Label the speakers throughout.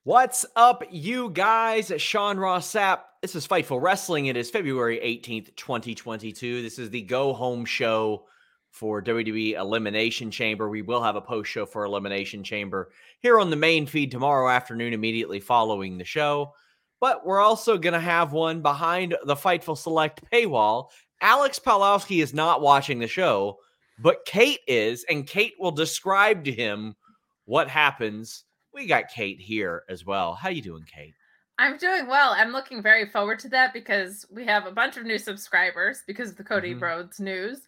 Speaker 1: What's up, you guys? Sean Ross Sapp. This is Fightful Wrestling. It is February 18th, 2022. This is the go-home show for WWE Elimination Chamber. We will have a post show for Elimination Chamber here on the main feed tomorrow afternoon, immediately following the show. But we're also going to have one behind the Fightful Select paywall. Alex Pawlowski is not watching the show, but Kate is, and Kate will describe to him what happens. We got Kate here as well. How you doing, Kate?
Speaker 2: I'm doing well. I'm looking very forward to that because we have a bunch of new subscribers because of the Cody Rhodes news.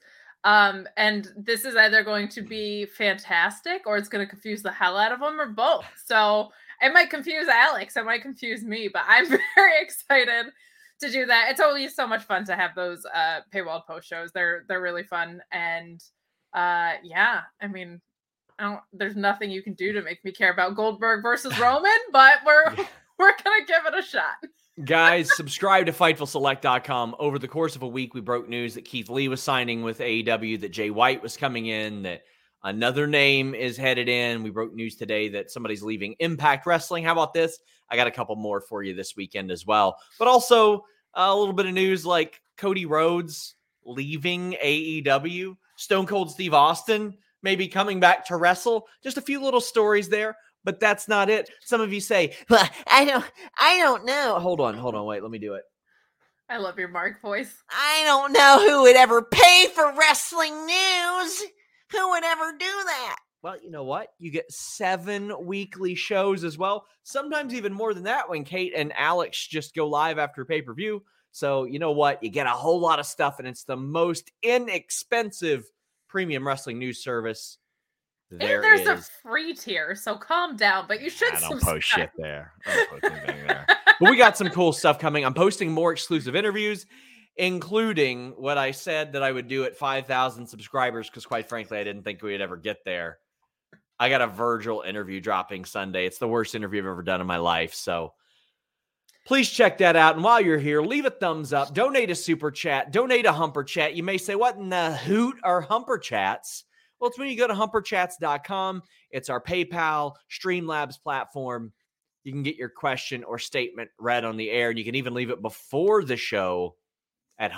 Speaker 2: And this is either going to be fantastic or it's going to confuse the hell out of them or both. So it might confuse Alex. It might confuse me, but I'm very excited to do that. It's always so much fun to have those paywall post shows. They're really fun. And yeah, I mean, there's nothing you can do to make me care about Goldberg versus Roman, but we're gonna give it a shot.
Speaker 1: Guys, subscribe to FightfulSelect.com. Over the course of a week, we broke news that Keith Lee was signing with AEW, that Jay White was coming in, that another name is headed in. We broke news today that somebody's leaving Impact Wrestling. How about this? I got a couple more for you this weekend as well. But also a little bit of news like Cody Rhodes leaving AEW, Stone Cold Steve Austin maybe coming back to wrestle. Just a few little stories there, but that's not it. Some of you say, well, I don't know. Hold on. Wait, let me do it.
Speaker 2: I love your Mark voice.
Speaker 3: I don't know who would ever pay for wrestling news. Who would ever do that?
Speaker 1: Well, you know what? You get 7 weekly shows as well. Sometimes even more than that when Kate and Alex just go live after pay-per-view. So you know what? You get a whole lot of stuff, and it's the most inexpensive premium wrestling news service
Speaker 2: There's a free tier, so calm down, but you should
Speaker 1: subscribe. I don't post shit there. I don't post anything there. But we got some cool stuff coming. I'm posting more exclusive interviews, including what I said that I would do at 5,000 subscribers, because quite frankly, I didn't think we would ever get there. I got a Virgil interview dropping Sunday. It's the worst interview I've ever done in my life, so please check that out. And while you're here, leave a thumbs up, donate a super chat, donate a humper chat. You may say, what in the hoot are humper chats? Well, it's when you go to humperchats.com. It's our PayPal, Streamlabs platform. You can get your question or statement read on the air, and you can even leave it before the show at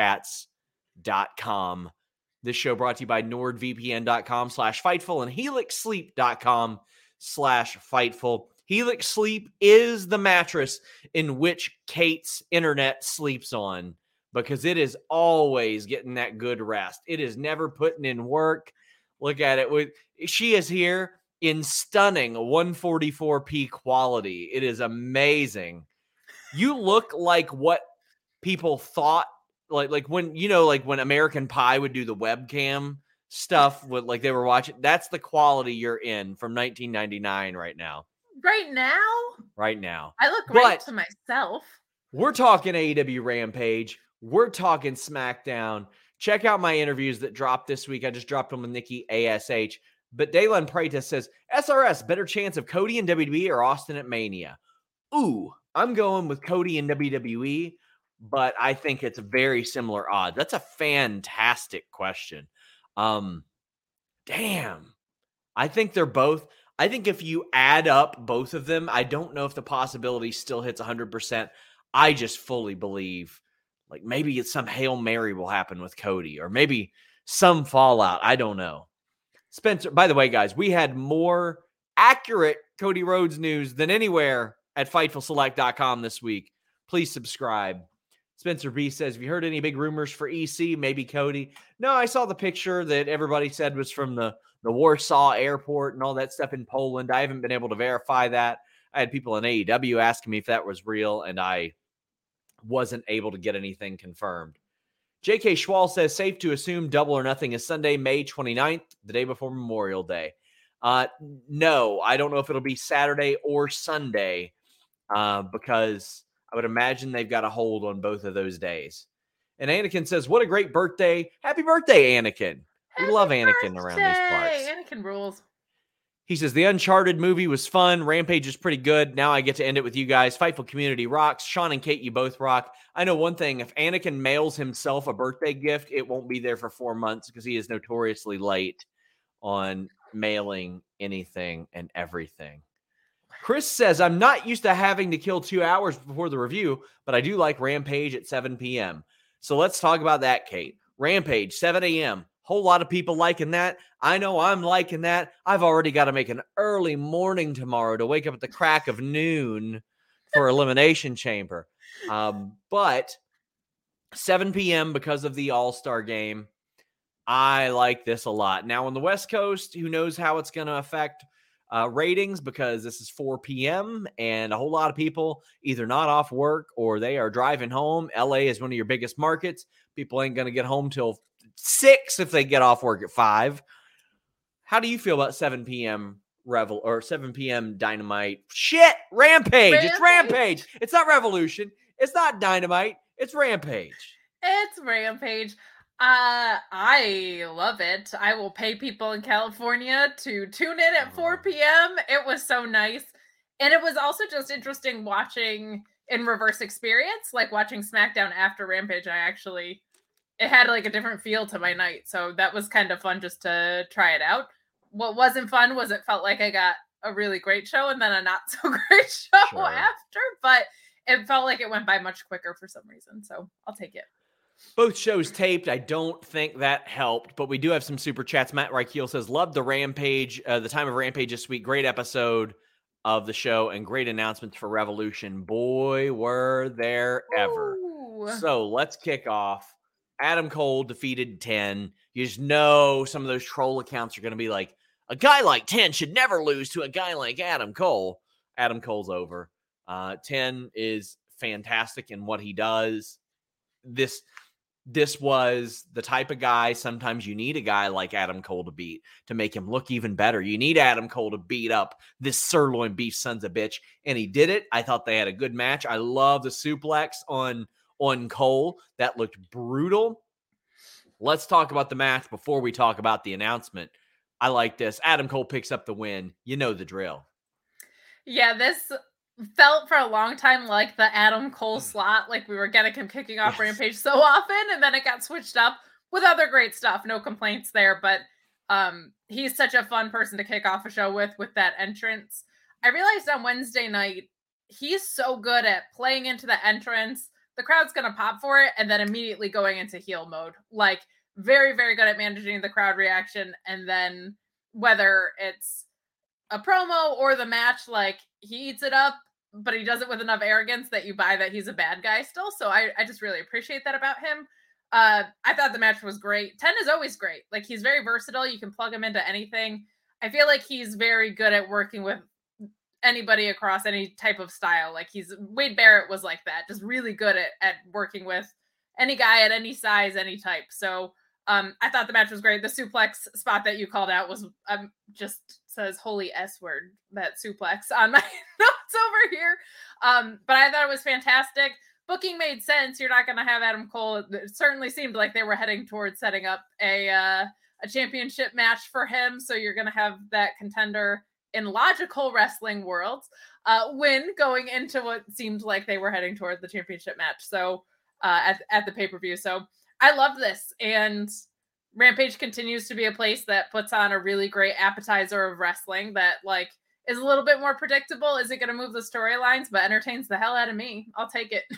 Speaker 1: humperchats.com. This show brought to you by nordvpn.com/Fightful and helixsleep.com/Fightful. Helix Sleep is the mattress in which Kate's internet sleeps on, because it is always getting that good rest. It is never putting in work. Look at it. She is here in stunning 144p quality. It is amazing. You look like what people thought, like when, you know, like when American Pie would do the webcam stuff with, like, they were watching. That's the quality you're in from 1999 right now.
Speaker 2: Right now? I look great to myself.
Speaker 1: We're talking AEW Rampage. We're talking SmackDown. Check out my interviews that dropped this week. I just dropped them with Nikki ASH. But Daylan Preta says, SRS, better chance of Cody and WWE or Austin at Mania? Ooh, I'm going with Cody and WWE, but I think it's very similar odds. That's a fantastic question. Damn. I think they're both. I think if you add up both of them, I don't know if the possibility still hits 100%. I just fully believe, like, maybe it's some Hail Mary will happen with Cody, or maybe some fallout. I don't know. Spencer, by the way, guys, we had more accurate Cody Rhodes news than anywhere at FightfulSelect.com this week. Please subscribe. Spencer B says, have you heard any big rumors for EC? Maybe Cody. No, I saw the picture that everybody said was from the Warsaw airport and all that stuff in Poland. I haven't been able to verify that. I had people in AEW asking me if that was real, and I wasn't able to get anything confirmed. J.K. Schwal says, safe to assume Double or Nothing is Sunday, May 29th, the day before Memorial Day. No, I don't know if it'll be Saturday or Sunday, because I would imagine they've got a hold on both of those days. And Anakin says, what a great birthday. Happy birthday, Anakin. We love Anakin around these parts.
Speaker 2: Anakin rules.
Speaker 1: He says, the Uncharted movie was fun. Rampage is pretty good. Now I get to end it with you guys. Fightful community rocks. Sean and Kate, you both rock. I know one thing. If Anakin mails himself a birthday gift, it won't be there for 4 months, because he is notoriously late on mailing anything and everything. Chris says, I'm not used to having to kill 2 hours before the review, but I do like Rampage at 7 p.m. So let's talk about that, Kate. Rampage, 7 a.m. Whole lot of people liking that. I know I'm liking that. I've already got to make an early morning tomorrow to wake up at the crack of noon for Elimination Chamber. But 7 p.m. because of the All-Star game. I like this a lot. Now on the West Coast, who knows how it's going to affect ratings, because this is 4 p.m. and a whole lot of people either not off work or they are driving home. LA is one of your biggest markets. People ain't going to get home till 6 if they get off work at 5. How do you feel about 7 p.m. Revel or 7 p.m. Dynamite? Shit, Rampage. It's Rampage. It's not Revolution. It's not Dynamite. It's Rampage.
Speaker 2: It's Rampage. I love it. I will pay people in California to tune in at 4 p.m. It was so nice. And it was also just interesting watching in reverse experience, like watching SmackDown after Rampage. It had like a different feel to my night. So that was kind of fun just to try it out. What wasn't fun was it felt like I got a really great show and then a not so great show after, but it felt like it went by much quicker for some reason. So I'll take it.
Speaker 1: Both shows taped. I don't think that helped, but we do have some super chats. Matt Reichel says, love the Rampage, the time of Rampage this week. Great episode of the show and great announcements for Revolution. Boy, were there ever.
Speaker 2: Ooh.
Speaker 1: So let's kick off. Adam Cole defeated 10. You just know some of those troll accounts are going to be like, a guy like 10 should never lose to a guy like Adam Cole. Adam Cole's over. 10 is fantastic in what he does. This was the type of guy, sometimes you need a guy like Adam Cole to beat to make him look even better. You need Adam Cole to beat up this sirloin beef sons of bitch, and he did it. I thought they had a good match. I love the suplex on Cole. That looked brutal. Let's talk about the match before we talk about the announcement. I like this. Adam Cole picks up the win. You know the drill.
Speaker 2: Yeah, this felt for a long time like the Adam Cole slot, like we were getting him kicking off Rampage so often, and then it got switched up with other great stuff. No complaints there, but he's such a fun person to kick off a show with that entrance. I realized on Wednesday night, he's so good at playing into the entrance. The crowd's going to pop for it, and then immediately going into heel mode. Like, very, very good at managing the crowd reaction, and then whether it's a promo or the match, like, he eats it up, but he does it with enough arrogance that you buy that he's a bad guy still. So I just really appreciate that about him. I thought the match was great. 10 is always great. Like, he's very versatile. You can plug him into anything. I feel like he's very good at working with anybody across any type of style. Like, Wade Barrett was like that, just really good at working with any guy at any size, any type. So I thought the match was great. The suplex spot that you called out was just says holy S word, that suplex on my notes over here. But I thought it was fantastic. Booking made sense. You're not going to have Adam Cole. It certainly seemed like they were heading towards setting up a championship match for him. So you're going to have that contender in logical wrestling worlds win going into what seemed like they were heading toward the championship match. So at the pay-per-view. So I love this. And Rampage continues to be a place that puts on a really great appetizer of wrestling that, like, is a little bit more predictable. Is it going to move the storylines, but entertains the hell out of me? I'll take it.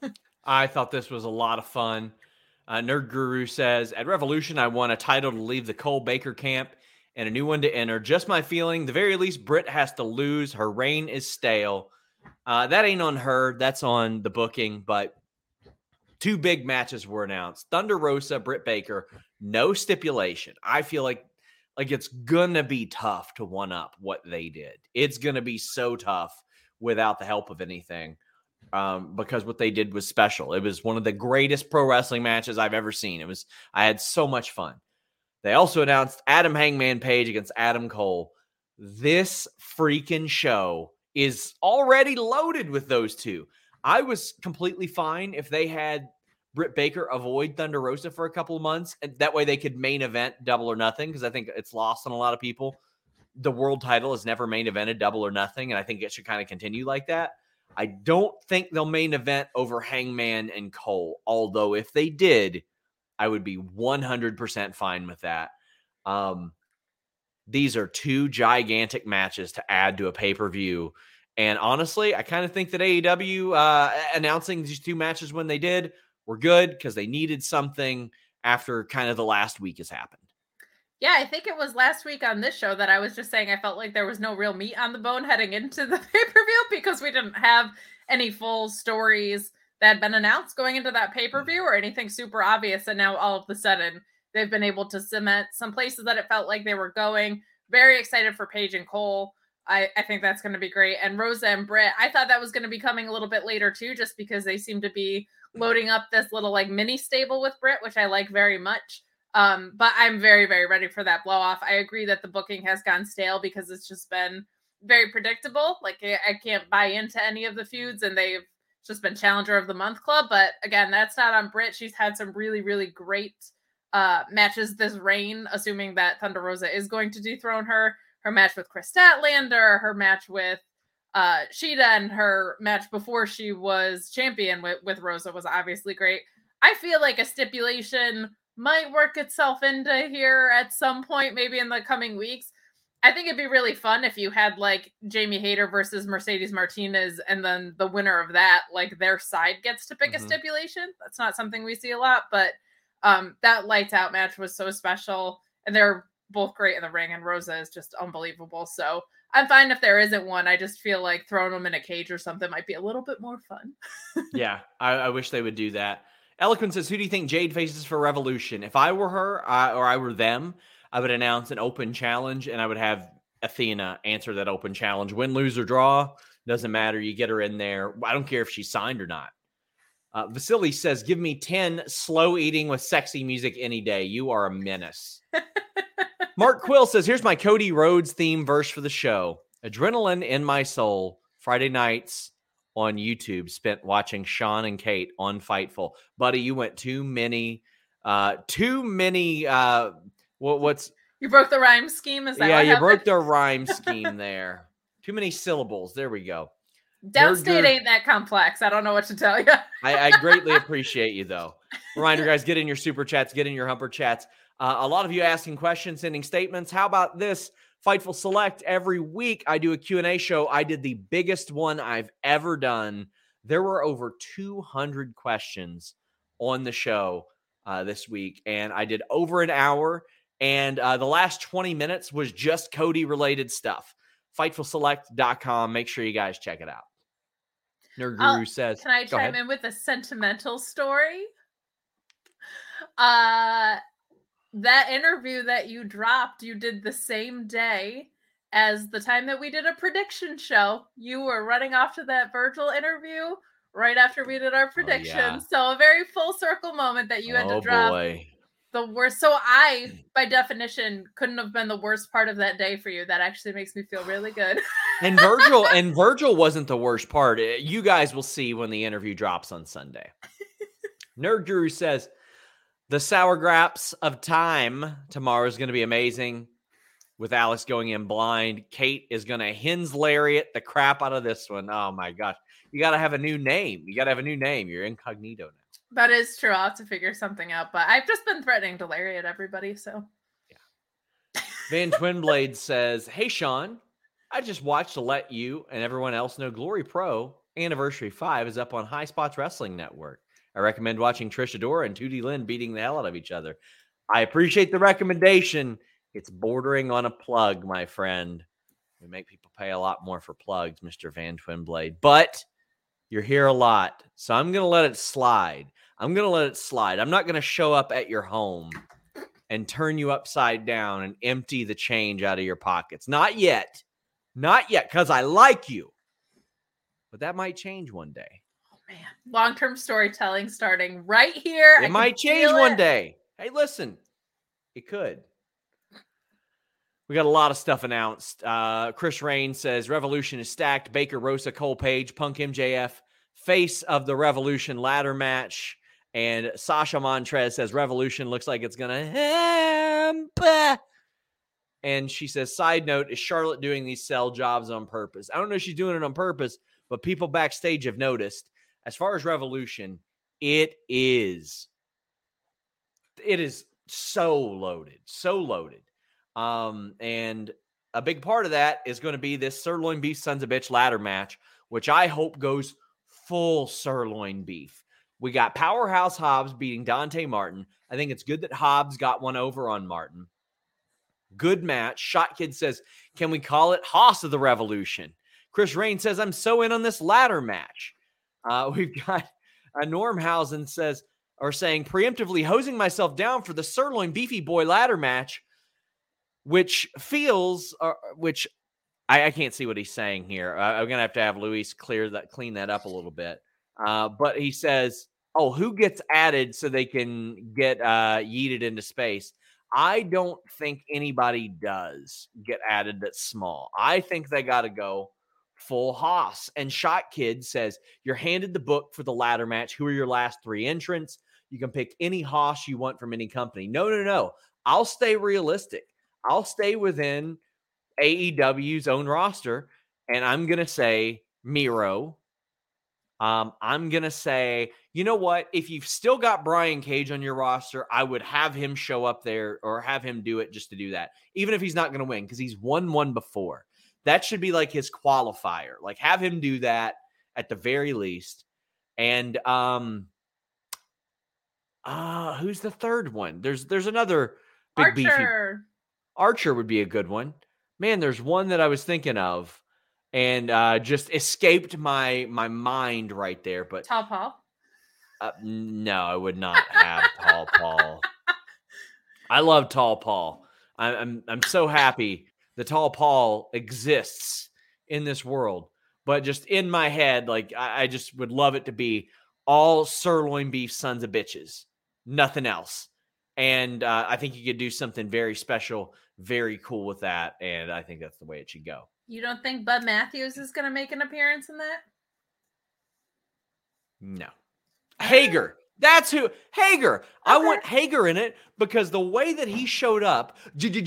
Speaker 1: I thought this was a lot of fun. Nerd Guru says, at Revolution, I want a title to leave the Cole Baker camp and a new one to enter. Just my feeling. The very least, Britt has to lose. Her reign is stale. That ain't on her. That's on the booking. But 2 big matches were announced. Thunder Rosa, Britt Baker, no stipulation. I feel like it's going to be tough to one-up what they did. It's going to be so tough without the help of anything because what they did was special. It was one of the greatest pro wrestling matches I've ever seen. I had so much fun. They also announced Adam Hangman Page against Adam Cole. This freaking show is already loaded with those two. I was completely fine if they had Britt Baker avoid Thunder Rosa for a couple of months, and that way they could main event Double or Nothing, because I think it's lost on a lot of people. The world title has never main evented Double or Nothing, and I think it should kind of continue like that. I don't think they'll main event over Hangman and Cole, although if they did, I would be 100% fine with that. these are two gigantic matches to add to a pay-per-view. And honestly, I kind of think that AEW announcing these two matches when they did were good because they needed something after kind of the last week has happened.
Speaker 2: Yeah, I think it was last week on this show that I was just saying I felt like there was no real meat on the bone heading into the pay-per-view because we didn't have any full stories that had been announced going into that pay-per-view or anything super obvious. And now all of a sudden they've been able to cement some places that it felt like they were going. Very excited for Paige and Cole. I think that's going to be great. And Rosa and Britt, I thought that was going to be coming a little bit later too, just because they seem to be loading up this little like mini stable with Britt, which I like very much. But I'm very, very ready for that blow off. I agree that the booking has gone stale because it's just been very predictable. Like I can't buy into any of the feuds and they've just been Challenger of the Month club. But again, that's not on Britt. She's had some really, really great matches this reign, assuming that Thunder Rosa is going to dethrone her. Her match with Chris Statlander, her match with Shida, and her match before she was champion with Rosa was obviously great. I feel like a stipulation might work itself into here at some point, maybe in the coming weeks. I think it'd be really fun if you had like Jamie Hayter versus Mercedes Martinez, and then the winner of that, like their side gets to pick a stipulation. That's not something we see a lot, but that lights out match was so special, and they're both great in the ring, and Rosa is just unbelievable. So I'm fine if there isn't one. I just feel like throwing them in a cage or something might be a little bit more fun.
Speaker 1: Yeah, I wish they would do that. Eloquent says, who do you think Jade faces for Revolution? If I were her or I were them, I would announce an open challenge, and I would have Athena answer that open challenge. Win, lose, or draw, doesn't matter. You get her in there. I don't care if she's signed or not. Vasily says, give me 10 slow eating with sexy music any day. You are a menace. Mark Quill says, here's my Cody Rhodes theme verse for the show. Adrenaline in my soul. Friday nights on YouTube spent watching Sean and Kate on Fightful. Buddy, you went too many. What's
Speaker 2: you broke the rhyme scheme? Is that
Speaker 1: yeah,
Speaker 2: what
Speaker 1: you
Speaker 2: happened?
Speaker 1: broke the rhyme scheme there. Too many syllables. There we go.
Speaker 2: Downstate ain't that complex. I don't know what to tell you.
Speaker 1: I greatly appreciate you, though. Reminder, guys, get in your super chats, get in your humper chats. A lot of you asking questions, sending statements. How about this? Fightful Select. Every week I do a Q&A show. I did the biggest one I've ever done. There were over 200 questions on the show this week, and I did over an hour, and the last 20 minutes was just Cody-related stuff. FightfulSelect.com. Make sure you guys check it out. Nerd Guru says,
Speaker 2: can I chime in with a sentimental story? That interview that you dropped, you did the same day as the time that we did a prediction show. You were running off to that Virgil interview right after we did our predictions.
Speaker 1: yeah.
Speaker 2: So a very full circle moment that you had to drop.
Speaker 1: Boy.
Speaker 2: The worst. So I, by definition, couldn't have been the worst part of that day for you. That actually makes me feel really good.
Speaker 1: And Virgil wasn't the worst part. You guys will see when the interview drops on Sunday. Nerd Guru says, the sour graps of time tomorrow is going to be amazing with Alex going in blind. Kate is going to hens lariat the crap out of this one. Oh my gosh. You got to have a new name. You're incognito now.
Speaker 2: That is true. I'll have to figure something out, but I've just been threatening to lariat everybody, so.
Speaker 1: Yeah. Van Twinblade says, hey, Sean, I just watched to let you and everyone else know Glory Pro Anniversary 5 is up on High Spots Wrestling Network. I recommend watching Trish Adora and 2D Lynn beating the hell out of each other. I appreciate the recommendation. It's bordering on a plug, my friend. We make people pay a lot more for plugs, Mr. Van Twinblade. But you're here a lot, so I'm going to let it slide. I'm not going to show up at your home and turn you upside down and empty the change out of your pockets. Not yet, because I like you. But that might change one day.
Speaker 2: Oh, man. Long-term storytelling starting right here.
Speaker 1: It might change one day. Hey, listen, it could. We got a lot of stuff announced. Chris Rain says Revolution is stacked. Baker, Rosa, Cole Page, Punk MJF, face of the Revolution ladder match. And Sasha Montrez says Revolution looks like it's going to hamper. And she says, side note, is Charlotte doing these sell jobs on purpose? I don't know if she's doing it on purpose, but people backstage have noticed. As far as Revolution, it is so loaded. And a big part of that is going to be this sirloin beef sons of bitch ladder match, which I hope goes full sirloin beef. We got Powerhouse Hobbs beating Dante Martin. I think it's good that Hobbs got one over on Martin. Good match. Shot Kid says, can we call it Haas of the Revolution? Chris Rain says, I'm so in on this ladder match. We've got Normhausen saying, preemptively hosing myself down for the sirloin beefy boy ladder match, which feels, which I can't see what he's saying here. I'm going to have Luis clean that up a little bit. But he says, oh, who gets added so they can get yeeted into space? I don't think anybody does get added that's small. I think they got to go full Haas. And Shot Kid says, you're handed the book for the ladder match. Who are your last 3 entrants? You can pick any Haas you want from any company. No. I'll stay realistic. I'll stay within AEW's own roster, and I'm going to say Miro. I'm going to say, you know what? If you've still got Brian Cage on your roster, I would have him show up there or have him do it just to do that, even if he's not going to win, because he's won one before. That should be like his qualifier. Like, have him do that at the very least. And who's the third one? There's another big
Speaker 2: Archer.
Speaker 1: beefy. Archer would be a good one. Man, there's one that I was thinking of and just escaped my mind right there. But
Speaker 2: Tall Paul?
Speaker 1: No, I would not have Tall Paul. I love Tall Paul. I'm so happy the Tall Paul exists in this world. But just in my head, like I just would love it to be all sirloin beef sons of bitches. Nothing else. And I think you could do something very special, very cool with that. And I think that's the way it should go.
Speaker 2: You don't think Bud Matthews is going to make an appearance in that?
Speaker 1: No. Hager. That's who. Hager. Okay. I want Hager in it because the way that he showed up,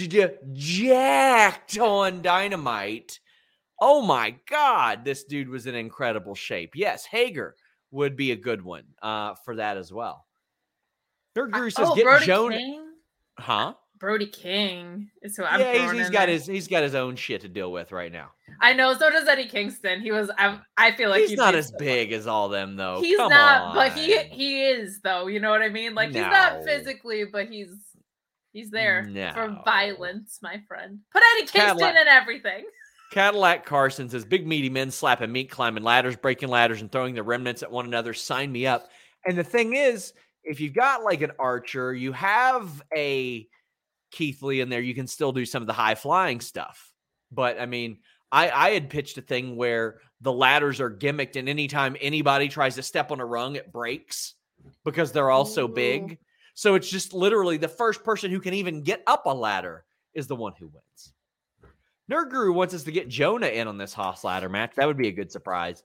Speaker 1: jacked on Dynamite. Oh my God. This dude was in incredible shape. Yes, Hager would be a good one for that as well. Nerd Guru says, get
Speaker 2: Brody
Speaker 1: Joan.
Speaker 2: King?
Speaker 1: Huh?
Speaker 2: Brody King is who I'm throwing
Speaker 1: he's got his own shit to deal with right now.
Speaker 2: I know, so does Eddie Kingston. I feel like
Speaker 1: he's not as big as all them though.
Speaker 2: He's
Speaker 1: Come
Speaker 2: not,
Speaker 1: on.
Speaker 2: but he is though. You know what I mean? Like he's not physically, but he's there for violence, my friend. Put Eddie Kingston in everything.
Speaker 1: Cadillac Carson says, big meaty men slapping meat, climbing ladders, breaking ladders, and throwing the remnants at one another. Sign me up. And the thing is, if you've got like an Archer, you have a Keith Lee in there, you can still do some of the high flying stuff. But I mean, I had pitched a thing where the ladders are gimmicked, and anytime anybody tries to step on a rung, it breaks because they're all so big. So it's just literally the first person who can even get up a ladder is the one who wins. Nerd Guru wants us to get Jonah in on this Haas ladder match. That would be a good surprise.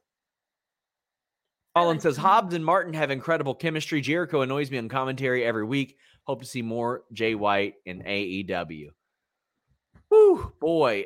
Speaker 1: Colin says, Hobbs and Martin have incredible chemistry. Jericho annoys me on commentary every week. Hope to see more Jay White in AEW. Whew, boy.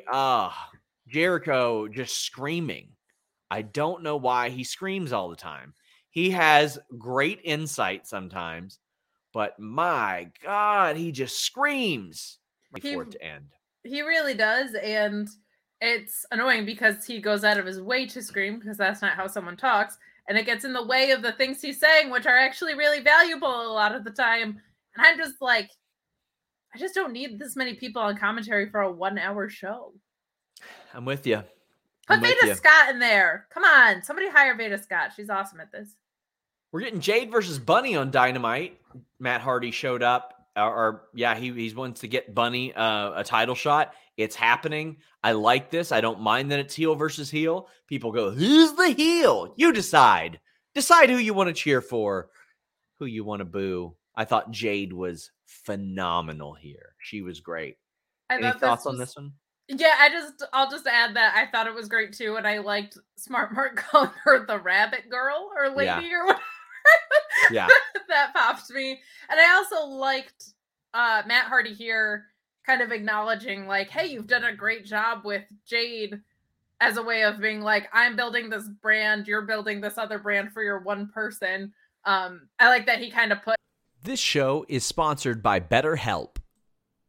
Speaker 1: Jericho just screaming. I don't know why he screams all the time. He has great insight sometimes, but my God, he just screams for it to end.
Speaker 2: He really does, and it's annoying because he goes out of his way to scream because that's not how someone talks, and it gets in the way of the things he's saying, which are actually really valuable a lot of the time. And I'm just like, I just don't need this many people on commentary for a 1-hour show.
Speaker 1: I'm with you.
Speaker 2: Put Veda Scott in there. Come on, somebody hire Veda Scott. She's awesome at this.
Speaker 1: We're getting Jade versus Bunny on Dynamite. Matt Hardy showed up. He wants to get Bunny a title shot. It's happening. I like this. I don't mind that it's heel versus heel. People go, who's the heel? You decide. Decide who you want to cheer for, who you want to boo. I thought Jade was phenomenal here. She was great. Any thoughts on this one?
Speaker 2: Yeah, I'll just add that I thought it was great too, and I liked Smart Mark calling her the rabbit girl or lady or whatever.
Speaker 1: Yeah.
Speaker 2: That popped me. And I also liked Matt Hardy here kind of acknowledging like, hey, you've done a great job with Jade as a way of being like, I'm building this brand, you're building this other brand for your one person. I like that he kind of put.
Speaker 4: This show is sponsored by BetterHelp.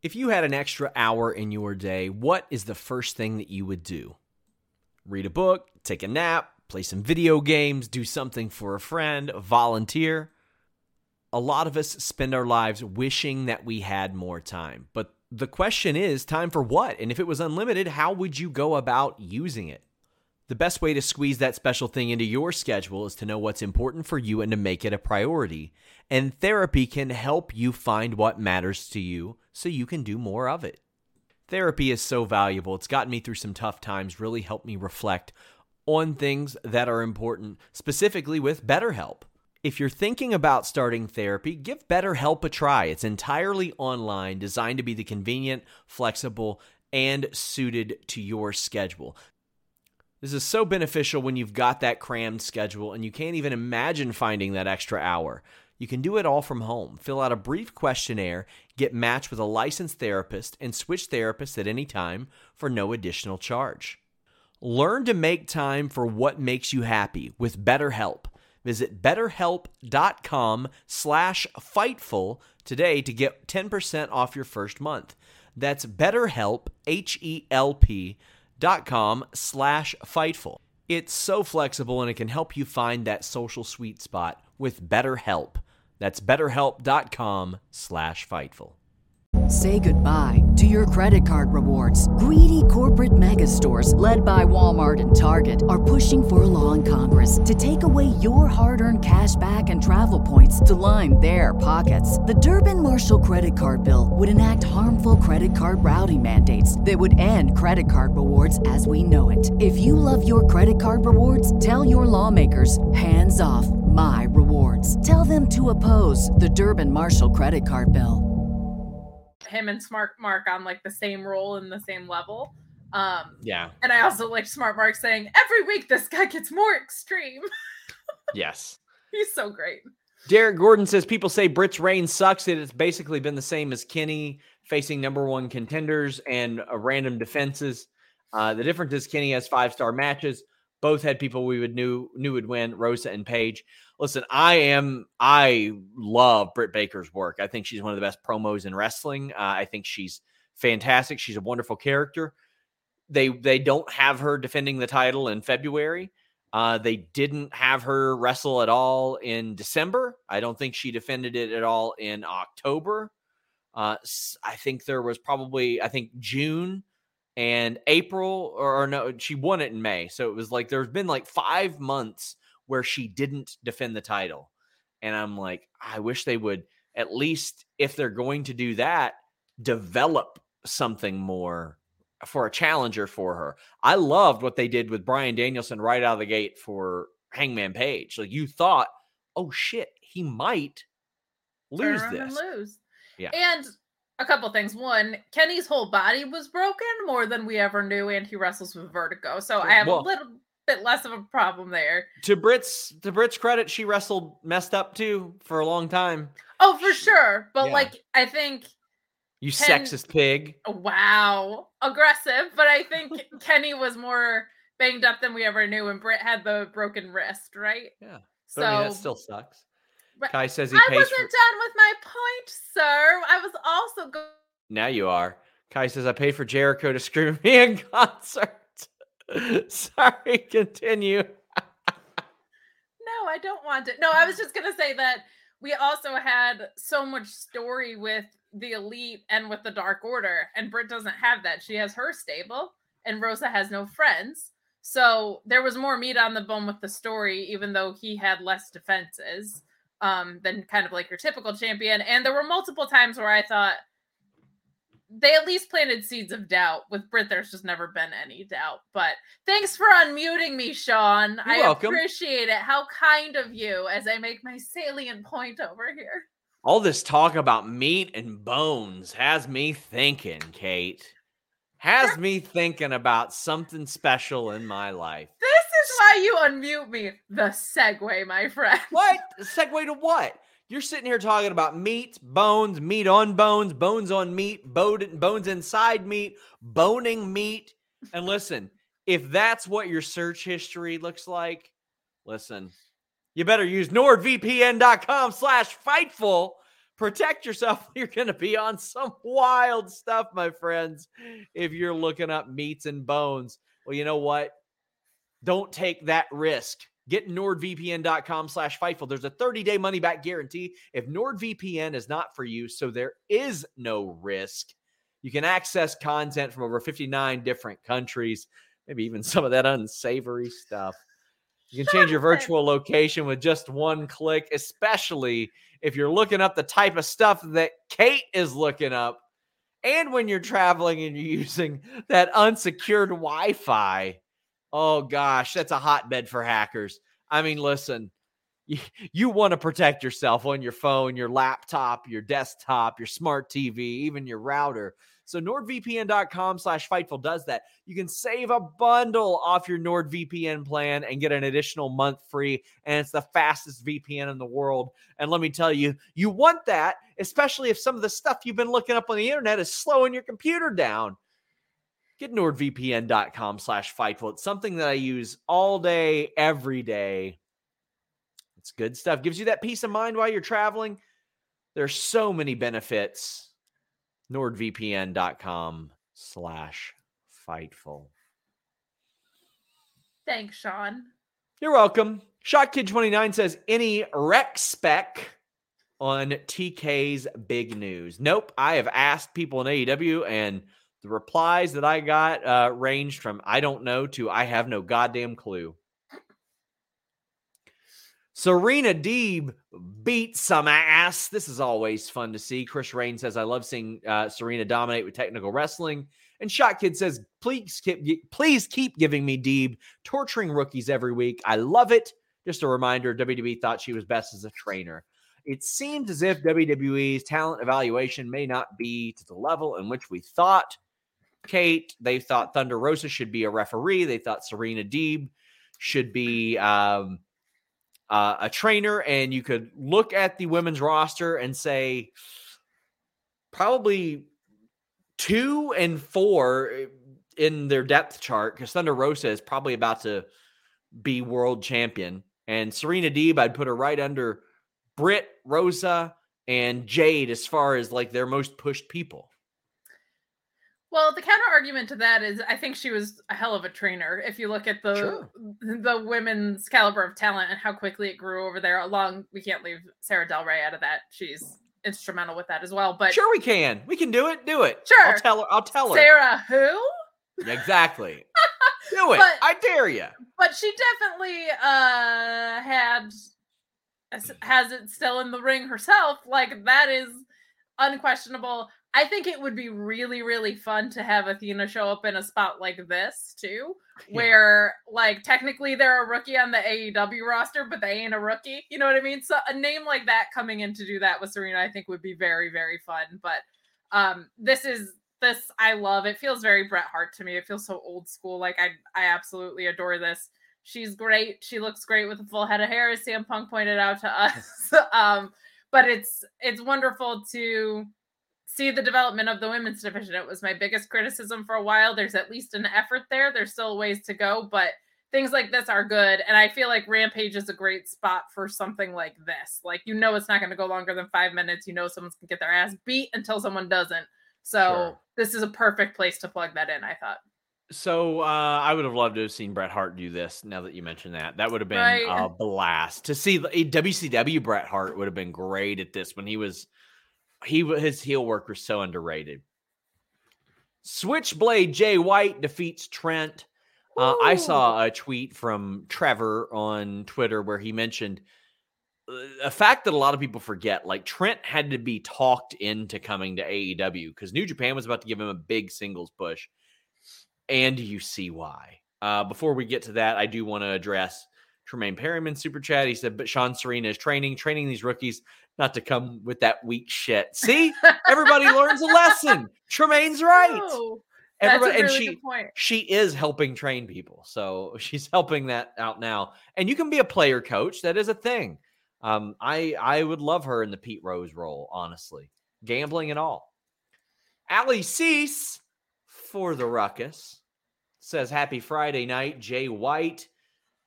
Speaker 1: If you had an extra hour in your day, what is the first thing that you would do? Read a book, take a nap, play some video games, do something for a friend, volunteer. A lot of us spend our lives wishing that we had more time. But the question is, time for what? And if it was unlimited, how would you go about using it? The best way to squeeze that special thing into your schedule is to know what's important for you and to make it a priority. And therapy can help you find what matters to you so you can do more of it. Therapy is so valuable. It's gotten me through some tough times, really helped me reflect on things that are important, specifically with BetterHelp. If you're thinking about starting therapy, give BetterHelp a try. It's entirely online, designed to be the convenient, flexible, and suited to your schedule. This is so beneficial when you've got that crammed schedule and you can't even imagine finding that extra hour. You can do it all from home. Fill out a brief questionnaire, get matched with a licensed therapist, and switch therapists at any time for no additional charge. Learn to make time for what makes you happy with BetterHelp. Visit BetterHelp.com/Fightful today to get 10% off your first month. That's BetterHelp, HELP.com/Fightful. It's so flexible and it can help you find that social sweet spot with BetterHelp. That's BetterHelp.com/Fightful.
Speaker 4: Say goodbye to your credit card rewards. Greedy corporate mega stores, led by Walmart and Target, are pushing for a law in Congress to take away your hard-earned cash back and travel points to line their pockets. The Durbin-Marshall credit card bill would enact harmful credit card routing mandates that would end credit card rewards as we know it. If you love your credit card rewards, tell your lawmakers, hands off my rewards. Tell them to oppose the Durbin-Marshall credit card bill.
Speaker 2: Him and Smart Mark on like the same role and the same level.
Speaker 1: Yeah.
Speaker 2: And I also like Smart Mark saying, every week this guy gets more extreme.
Speaker 1: Yes.
Speaker 2: He's so great.
Speaker 1: Derek Gordon says, people say Britt's reign sucks. It's basically been the same as Kenny facing number one contenders and random defenses. The difference is Kenny has 5-star matches. Both had people we knew would win, Rosa and Paige. Listen, I love Britt Baker's work. I think she's one of the best promos in wrestling. I think she's fantastic. She's a wonderful character. They don't have her defending the title in February. They didn't have her wrestle at all in December. I don't think she defended it at all in October. I think there was probably, June and April, or no, she won it in May. So it was like, there's been like 5 months where she didn't defend the title. And I'm like, I wish they would, at least if they're going to do that, develop something more for a challenger for her. I loved what they did with Bryan Danielson right out of the gate for Hangman Page. Like, you thought, oh shit, he might lose this.
Speaker 2: And lose.
Speaker 1: Yeah.
Speaker 2: And a couple things. One, Kenny's whole body was broken more than we ever knew, and he wrestles with vertigo. So I have a little bit less of a problem there.
Speaker 1: To Britt's credit, she wrestled messed up too for a long time.
Speaker 2: Oh, for sure. But
Speaker 1: Yeah.
Speaker 2: like, I think
Speaker 1: You sexist pig.
Speaker 2: Wow. Aggressive. But I think Kenny was more banged up than we ever knew, and Britt had the broken wrist, right?
Speaker 1: Yeah.
Speaker 2: So
Speaker 1: But I mean, that still sucks. Kai says he
Speaker 2: I
Speaker 1: pays
Speaker 2: wasn't done with my point, sir. I was also going.
Speaker 1: Now you are. Kai says, I paid for Jericho to scream at me in concert. Sorry, continue.
Speaker 2: No, I don't want it. No, I was just going to say that we also had so much story with the Elite and with the Dark Order, and Britt doesn't have that. She has her stable, and Rosa has no friends. So there was more meat on the bone with the story, even though he had less defenses than kind of like your typical champion. And there were multiple times where I thought they at least planted seeds of doubt. With Britt, there's just never been any doubt. But thanks for unmuting me, Sean.
Speaker 1: You're welcome.
Speaker 2: Appreciate it. How kind of you, as I make my salient point over here.
Speaker 1: All this talk about meat and bones has me thinking, Kate. Has me thinking about something special in my life.
Speaker 2: This is why you unmute me. The segue, my friend.
Speaker 1: What? Segue to what? You're sitting here talking about meat on bones, bones on meat, bones inside meat, boning meat. And listen, if that's what your search history looks like, listen, you better use NordVPN.com/Fightful Protect yourself. You're going to be on some wild stuff, my friends, if you're looking up meats and bones. Well, you know what? Don't take that risk. Get NordVPN.com/Fightful. There's a 30-day money-back guarantee. If NordVPN is not for you, so there is no risk. You can access content from over 59 different countries, maybe even some of that unsavory stuff. You can change your virtual location with just one click, especially if you're looking up the type of stuff that Kate is looking up. And when you're traveling and you're using that unsecured Wi-Fi. Oh, gosh, that's a hotbed for hackers. I mean, listen, you want to protect yourself on your phone, your laptop, your desktop, your smart TV, even your router. So NordVPN.com/Fightful does that. You can save a bundle off your NordVPN plan and get an additional month free. And it's the fastest VPN in the world. And let me tell you, you want that, especially if some of the stuff you've been looking up on the internet is slowing your computer down. Get NordVPN.com/Fightful. It's something that I use all day, every day. It's good stuff. Gives you that peace of mind while you're traveling. There's so many benefits. NordVPN.com/Fightful.
Speaker 2: Thanks, Sean.
Speaker 1: You're welcome. ShotKid29 says, any rec spec on TK's big news? Nope. I have asked people in AEW, and the replies that I got ranged from I don't know to I have no goddamn clue. Serena Deeb beat some ass. This is always fun to see. Chris Rain says, I love seeing Serena dominate with technical wrestling. And ShotKid says, please keep giving me Deeb torturing rookies every week. I love it. Just a reminder, WWE thought she was best as a trainer. It seems as if WWE's talent evaluation may not be to the level in which we thought. Kate, they thought Thunder Rosa should be a referee. They thought Serena Deeb should be a trainer. And you could look at the women's roster and say probably 2 and 4 in their depth chart, because Thunder Rosa is probably about to be world champion. And Serena Deeb, I'd put her right under Britt, Rosa, and Jade as far as like their most pushed people.
Speaker 2: Well, the counter argument to that is I think she was a hell of a trainer. If you look at the women's caliber of talent and how quickly it grew over there, we can't leave Sarah Del Rey out of that. She's instrumental with that as well. But
Speaker 1: sure, we can. We can do it. Do it.
Speaker 2: Sure.
Speaker 1: I'll tell her.
Speaker 2: Sarah who?
Speaker 1: Exactly. Do it. I dare you.
Speaker 2: But she definitely has it still in the ring herself. Like, that is unquestionable. I think it would be really, really fun to have Athena show up in a spot like this too, where like technically they're a rookie on the AEW roster, but they ain't a rookie. You know what I mean? So a name like that coming in to do that with Serena, I think would be very, very fun. But this I love. It feels very Bret Hart to me. It feels so old school. Like I absolutely adore this. She's great. She looks great with a full head of hair, as CM Punk pointed out to us. But it's wonderful to see the development of the women's division. It was my biggest criticism for a while. There's at least an effort there. There's still ways to go, but things like this are good. And I feel like Rampage is a great spot for something like this. Like, it's not going to go longer than 5 minutes. Someone's going to get their ass beat until someone doesn't. So This is a perfect place to plug that in, I thought.
Speaker 1: So I would have loved to have seen Bret Hart do this. Now that you mentioned that, that would have been a blast to see. WCW Bret Hart would have been great at this when his heel work was so underrated. Switchblade Jay White defeats Trent. I saw a tweet from Trevor on Twitter where he mentioned a fact that a lot of people forget. Like, Trent had to be talked into coming to AEW because New Japan was about to give him a big singles push. And you see why. Before we get to that, I do want to address Tremaine Perryman's super chat. He said, but Sean Serena is training these rookies not to come with that weak shit. See, everybody learns a lesson. Tremaine's right.
Speaker 2: Oh, that's a really good point.
Speaker 1: She is helping train people. So she's helping that out now. And you can be a player coach. That is a thing. I would love her in the Pete Rose role, honestly. Gambling and all. Ali Cease for the Ruckus says, happy Friday night, Jay White.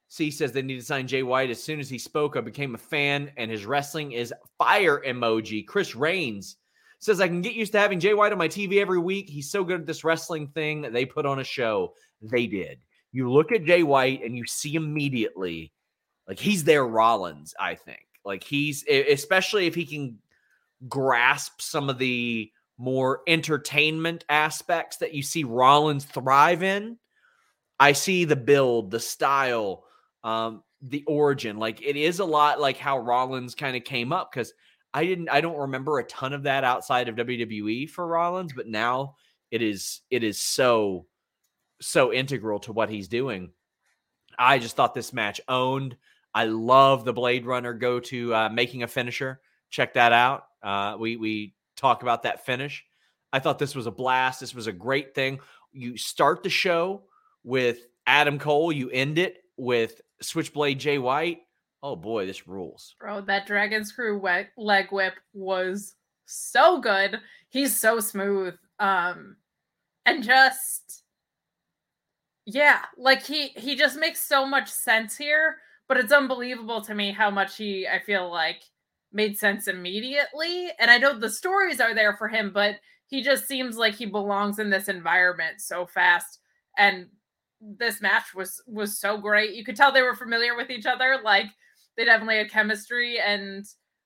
Speaker 1: C says they need to sign Jay White. As soon as he spoke, I became a fan, and his wrestling is fire emoji. Chris Raines says, I can get used to having Jay White on my TV every week. He's so good at this wrestling thing that they put on a show. They did. You look at Jay White and you see immediately, like, he's their Rollins, I think. Like, he's, especially if he can grasp some of the more entertainment aspects that you see Rollins thrive in. I see the build, the style, the origin. Like, it is a lot like how Rollins kind of came up, because I don't remember a ton of that outside of WWE for Rollins, but now it is so integral to what he's doing. I just thought this match owned. I love the Blade Runner go to making a finisher. Check that out. We talk about that finish. I thought this was a blast. This was a great thing. You start the show with Adam Cole. You end it with Switchblade Jay White. Oh boy, this rules.
Speaker 2: Bro, that Dragon Screw leg whip was so good. He's so smooth. And just, yeah, like he just makes so much sense here, but it's unbelievable to me how much I feel like made sense immediately. And I know the stories are there for him, but he just seems like he belongs in this environment so fast. And this match was so great. You could tell they were familiar with each other. Like, they definitely had chemistry, and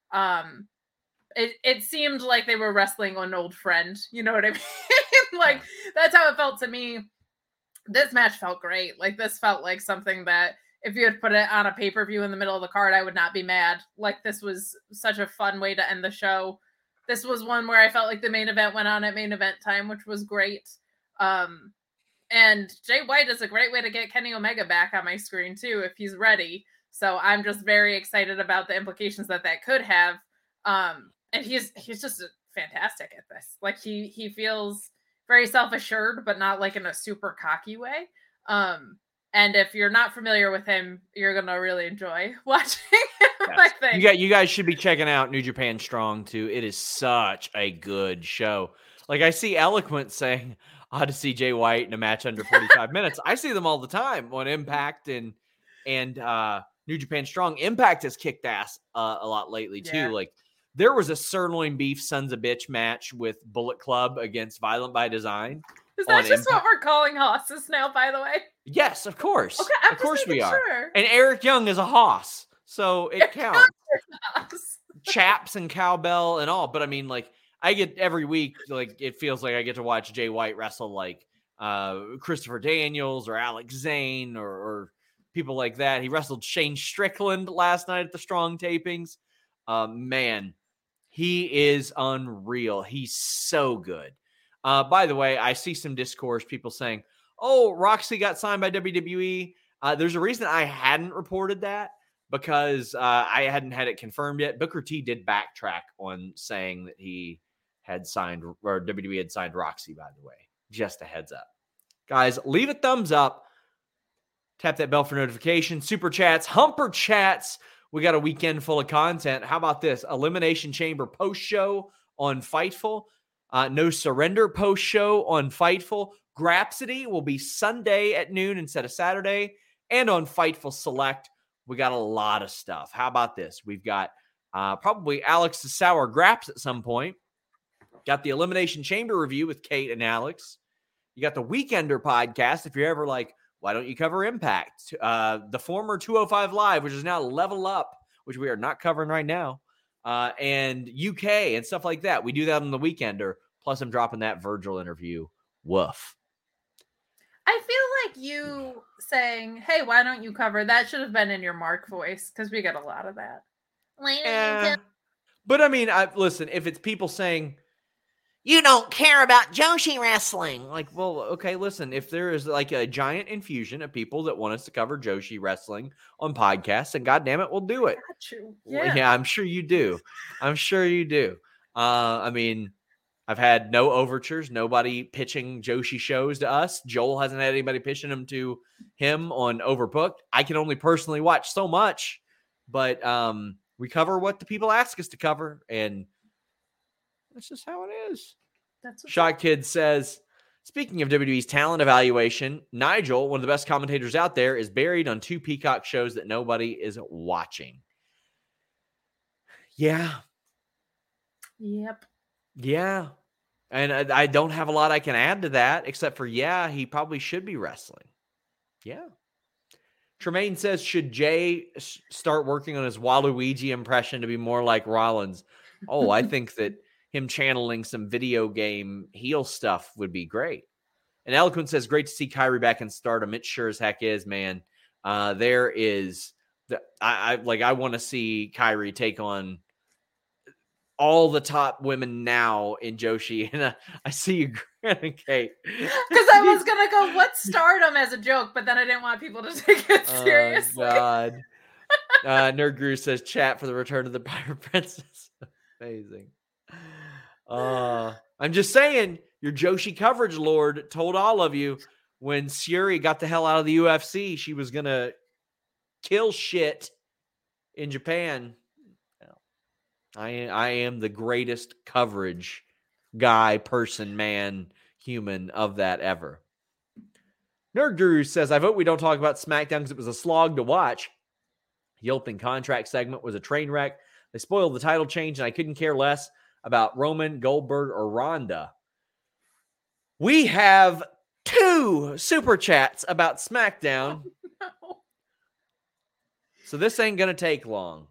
Speaker 2: it seemed like they were wrestling an old friend. You know what I mean? Like, that's how it felt to me. This match felt great. Like, this felt like something that if you had put it on a pay-per-view in the middle of the card, I would not be mad. Like, this was such a fun way to end the show. This was one where I felt like the main event went on at main event time, which was great. And Jay White is a great way to get Kenny Omega back on my screen too, if he's ready. So I'm just very excited about the implications that could have. And he's just fantastic at this. Like, he feels very self-assured, but not like in a super cocky way. And if you're not familiar with him, you're going to really enjoy watching him, yes. I think.
Speaker 1: You guys should be checking out New Japan Strong, too. It is such a good show. Like, I see Eloquent saying, I had to see Jay White in a match under 45 minutes. I see them all the time on Impact and New Japan Strong. Impact has kicked ass a lot lately, too. Yeah. Like, there was a sirloin beef sons of bitch match with Bullet Club against Violent by Design.
Speaker 2: Is that just Impact. What we're calling hosses now, by the way?
Speaker 1: Yes, of course.
Speaker 2: Okay, of course we are. Sure.
Speaker 1: And Eric Young is a hoss, so it counts. Chaps and cowbell and all. But I mean, like, I get every week, like, it feels like I get to watch Jay White wrestle like Christopher Daniels or Alex Zane or people like that. He wrestled Shane Strickland last night at the Strong tapings. Man, he is unreal. He's so good. By the way, I see some discourse, people saying, oh, Roxy got signed by WWE. There's a reason I hadn't reported that, because I hadn't had it confirmed yet. Booker T did backtrack on saying that he had signed, or WWE had signed Roxy, by the way. Just a heads up. Guys, leave a thumbs up. Tap that bell for notifications. Super chats, humper chats. We got a weekend full of content. How about this? Elimination Chamber post-show on Fightful. No Surrender post-show on Fightful. Grapsody will be Sunday at noon instead of Saturday. And on Fightful Select, we got a lot of stuff. How about this? We've got probably Alex's Sour Graps at some point. Got the Elimination Chamber review with Kate and Alex. You got the Weekender podcast. If you're ever like, why don't you cover Impact? The former 205 Live, which is now Level Up, which we are not covering right now. And UK and stuff like that. We do that on the Weekender. Plus, I'm dropping that Virgil interview. Woof.
Speaker 2: I feel like you saying, hey, why don't you cover? That should have been in your Mark voice, because we get a lot of that.
Speaker 1: But I mean, listen, if it's people saying,
Speaker 3: you don't care about Joshi wrestling.
Speaker 1: Like, well, okay, listen, if there is like a giant infusion of people that want us to cover Joshi wrestling on podcasts, and goddamn it, we'll do it.
Speaker 2: Got you.
Speaker 1: Yeah, I'm sure you do. I mean, I've had no overtures, nobody pitching Joshi shows to us. Joel hasn't had anybody pitching them to him on Overbooked. I can only personally watch so much, but we cover what the people ask us to cover, and that's just how it is.
Speaker 2: That's
Speaker 1: Shot Kid says, Speaking of WWE's talent evaluation, Nigel, one of the best commentators out there, is buried on 2 Peacock shows that nobody is watching. Yeah.
Speaker 2: Yep.
Speaker 1: Yeah. And I don't have a lot I can add to that, except for, he probably should be wrestling. Yeah. Tremaine says, should Jay start working on his Waluigi impression to be more like Rollins? Oh, I think that him channeling some video game heel stuff would be great. And Eloquent says, great to see Kyrie back in Stardom. It sure as heck is, man. There is, I want to see Kyrie take on all the top women now in Joshi. And I see you grinning, Kate.
Speaker 2: Because I was going to go, what's Stardom as a joke, but then I didn't want people to take it seriously.
Speaker 1: Oh, God. Nerd Guru says, chat for the return of the Pirate Princess. Amazing. I'm just saying, your Joshi coverage lord told all of you when Syuri got the hell out of the UFC, she was going to kill shit in Japan. I am the greatest coverage guy, person, man, human of that ever. Nerd Guru says, I vote we don't talk about SmackDown because it was a slog to watch. The opening contract segment was a train wreck. They spoiled the title change, and I couldn't care less about Roman, Goldberg, or Ronda. We have 2 super chats about SmackDown.
Speaker 2: Oh, no.
Speaker 1: So this ain't going to take long.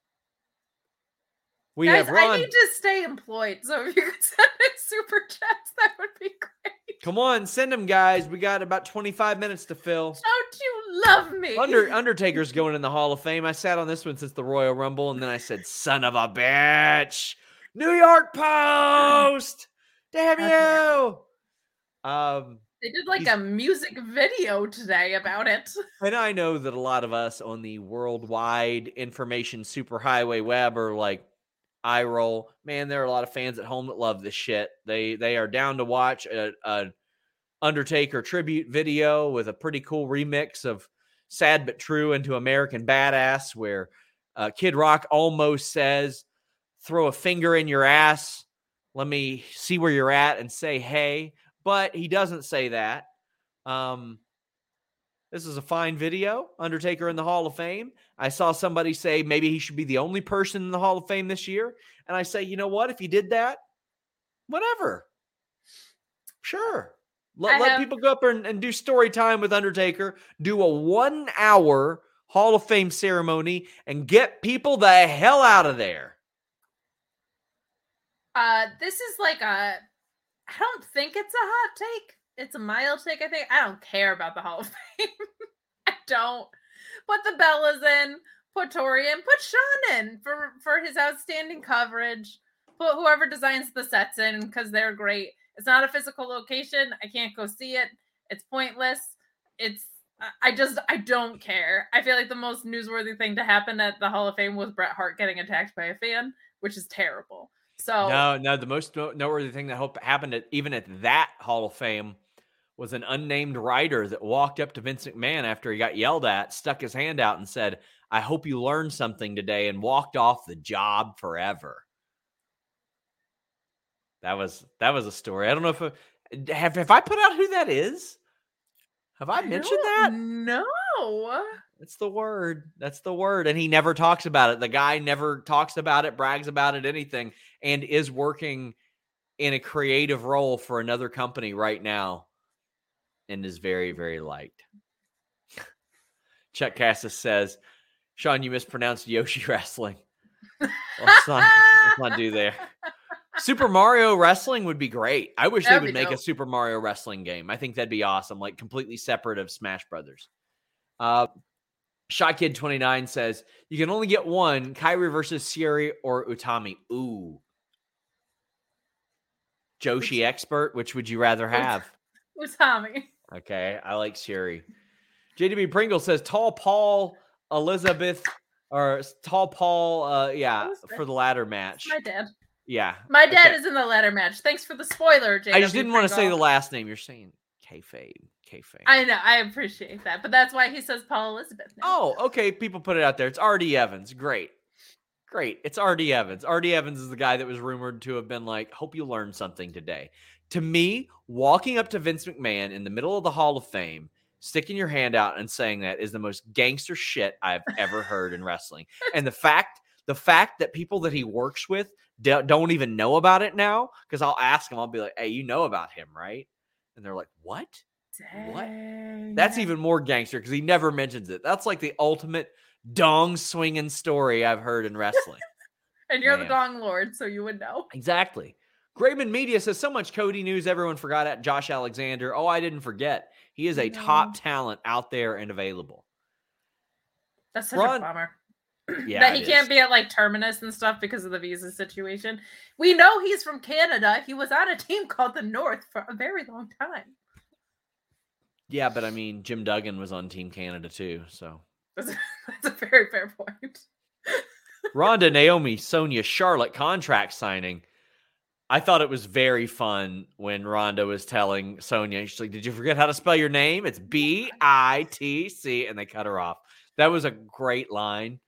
Speaker 2: Guys, I need to stay employed, so if you could send in super chats, that would be great.
Speaker 1: Come on, send them, guys. We got about 25 minutes to fill.
Speaker 2: Don't you love me?
Speaker 1: Undertaker's going in the Hall of Fame. I sat on this one since the Royal Rumble, and then I said, son of a bitch. New York Post! Damn you!
Speaker 2: They did like a music video today about it.
Speaker 1: And I know that a lot of us on the worldwide information superhighway web are like, eye roll. Man, there are a lot of fans at home that love this shit. They are down to watch a Undertaker tribute video with a pretty cool remix of Sad But True into American Badass, where Kid Rock almost says, throw a finger in your ass, let me see where you're at and say hey, but he doesn't say that. This is a fine video. Undertaker in the Hall of Fame. I saw somebody say maybe he should be the only person in the Hall of Fame this year. And I say, you know what? If you did that, whatever. Sure. Let people go up and do story time with Undertaker. Do a 1-hour Hall of Fame ceremony and get people the hell out of there.
Speaker 2: This is like I don't think it's a hot take. It's a mild take, I think. I don't care about the Hall of Fame. I don't. Put the Bellas in, put Tori in, put Sean in for his outstanding coverage. Put whoever designs the sets in because they're great. It's not a physical location. I can't go see it. It's pointless. I don't care. I feel like the most newsworthy thing to happen at the Hall of Fame was Bret Hart getting attacked by a fan, which is terrible. So
Speaker 1: no, the most noteworthy thing that happened even at that Hall of Fame was an unnamed writer that walked up to Vince McMahon after he got yelled at, stuck his hand out and said, I hope you learned something today, and walked off the job forever. That was a story. I don't know if have I put out who that is? Have I mentioned that?
Speaker 2: No.
Speaker 1: That's the word. That's the word. And he never talks about it. The guy never talks about it, brags about it, anything, and is working in a creative role for another company right now and is very, very liked. Chuck Cassis says, Sean, you mispronounced Yoshi wrestling. Let's not do there. Super Mario Wrestling would be great. I wish they would make a Super Mario Wrestling game. I think that'd be awesome, like completely separate of Smash Brothers. Shot Kid 29 says, you can only get one, Kyrie versus Syuri or Utami. Ooh. Joshi Expert, which would you rather have?
Speaker 2: Utami.
Speaker 1: Okay, I like Syuri. JW Pringle says, Tall Paul Elizabeth, or Tall Paul, for the ladder match.
Speaker 2: My dad.
Speaker 1: Yeah.
Speaker 2: My dad is in the ladder match. Thanks for the spoiler, JW.
Speaker 1: I just didn't want to say the last name. You're saying kayfabe.
Speaker 2: I know. I appreciate that. But that's why he says Paul Elizabeth now.
Speaker 1: Oh, okay. People put it out there. It's R.D. Evans. Great. It's R.D. Evans. R.D. Evans is the guy that was rumored to have been like, hope you learned something today. To me, walking up to Vince McMahon in the middle of the Hall of Fame, sticking your hand out and saying that is the most gangster shit I've ever heard in wrestling. And the fact that people that he works with don't even know about it now, because I'll ask them, I'll be like, hey, you know about him, right? And they're like, what?
Speaker 2: Dang.
Speaker 1: What? That's even more gangster because he never mentions it. That's like the ultimate dong swinging story I've heard in wrestling.
Speaker 2: And you're
Speaker 1: Man.
Speaker 2: the Dong Lord, so you would know.
Speaker 1: Exactly. Grayman Media says, so much Cody news everyone forgot at Josh Alexander. Oh, I didn't forget. He is a top talent out there and available.
Speaker 2: That's such a bummer.
Speaker 1: Yeah,
Speaker 2: that he can't be at like Terminus and stuff because of the visa situation. We know he's from Canada. He was on a team called the North for a very long time.
Speaker 1: Yeah, but I mean, Jim Duggan was on Team Canada too, so.
Speaker 2: That's a very fair point.
Speaker 1: Ronda, Naomi, Sonya, Charlotte contract signing. I thought it was very fun when Ronda was telling Sonya, she's like, did you forget how to spell your name? It's B-I-T-C, and they cut her off. That was a great line.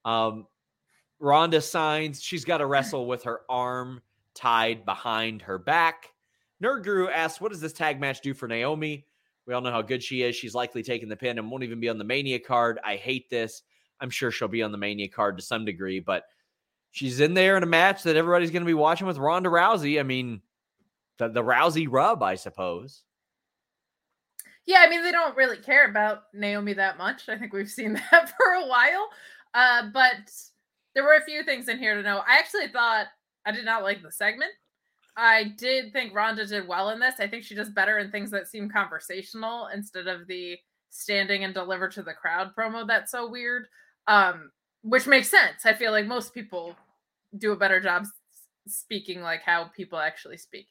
Speaker 1: Ronda signs. She's got to wrestle with her arm tied behind her back. Nerd Guru asks, what does this tag match do for Naomi? We all know how good she is. She's likely taking the pin and won't even be on the Mania card. I hate this. I'm sure she'll be on the Mania card to some degree, but she's in there in a match that everybody's going to be watching with Ronda Rousey. I mean, the Rousey rub, I suppose.
Speaker 2: Yeah, I mean, they don't really care about Naomi that much. I think we've seen that for a while. But there were a few things in here to know. I actually thought I did not like the segment. I did think Ronda did well in this. I think she does better in things that seem conversational instead of the standing and deliver to the crowd promo that's so weird, which makes sense. I feel like most people do a better job speaking like how people actually speak.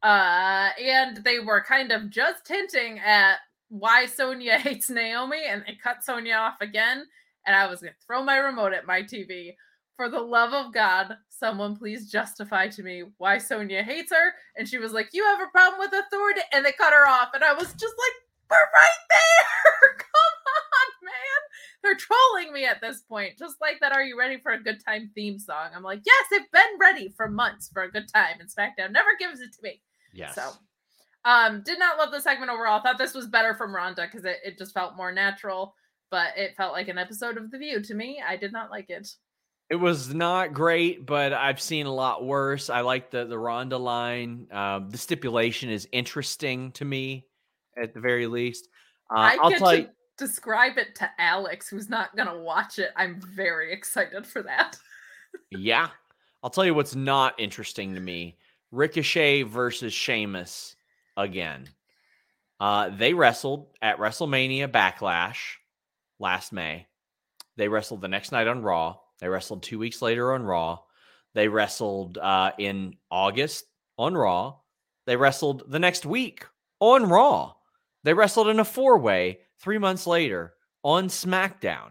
Speaker 2: And they were kind of just hinting at why Sonya hates Naomi, and they cut Sonya off again. And I was going to throw my remote at my TV. For the love of God, someone please justify to me why Sonya hates her. And she was like, you have a problem with authority. And they cut her off. And I was just like, we're right there. Come on, man. They're trolling me at this point. Just like that Are You Ready for a Good Time theme song. I'm like, yes, I've been ready for months for a good time. And SmackDown never gives it to me.
Speaker 1: Yes.
Speaker 2: So, did not love the segment overall. Thought this was better from Ronda because it just felt more natural. But it felt like an episode of The View to me. I did not like it.
Speaker 1: It was not great, but I've seen a lot worse. I like the Ronda line. The stipulation is interesting to me, at the very least.
Speaker 2: I'll tell you, describe it to Alex, who's not going to watch it. I'm very excited for that.
Speaker 1: Yeah. I'll tell you what's not interesting to me. Ricochet versus Sheamus again. They wrestled at WrestleMania Backlash last May. They wrestled the next night on Raw. They wrestled 2 weeks later on Raw. They wrestled in August on Raw. They wrestled the next week on Raw. They wrestled in a 4-way 3 months later on SmackDown.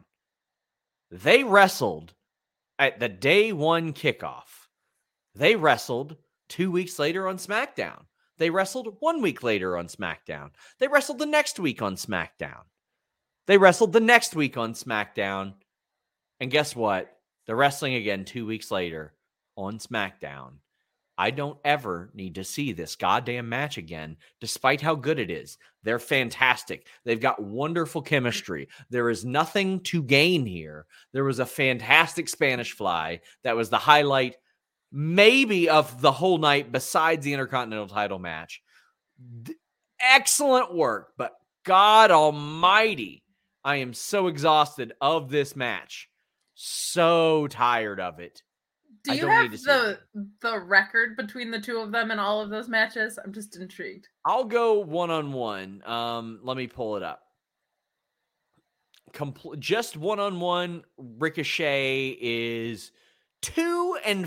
Speaker 1: They wrestled at the day one kickoff. They wrestled 2 weeks later on SmackDown. They wrestled 1 week later on SmackDown. They wrestled the next week on SmackDown. They wrestled the next week on SmackDown. And guess what? They're wrestling again 2 weeks later on SmackDown. I don't ever need to see this goddamn match again, despite how good it is. They're fantastic. They've got wonderful chemistry. There is nothing to gain here. There was a fantastic Spanish Fly that was the highlight maybe of the whole night besides the Intercontinental title match. Excellent work, but God almighty, I am so exhausted of this match. So tired of it.
Speaker 2: Do you have the record between the two of them in all of those matches? I'm just intrigued.
Speaker 1: I'll go one-on-one. Let me pull it up. Just one-on-one, Ricochet is 2-5.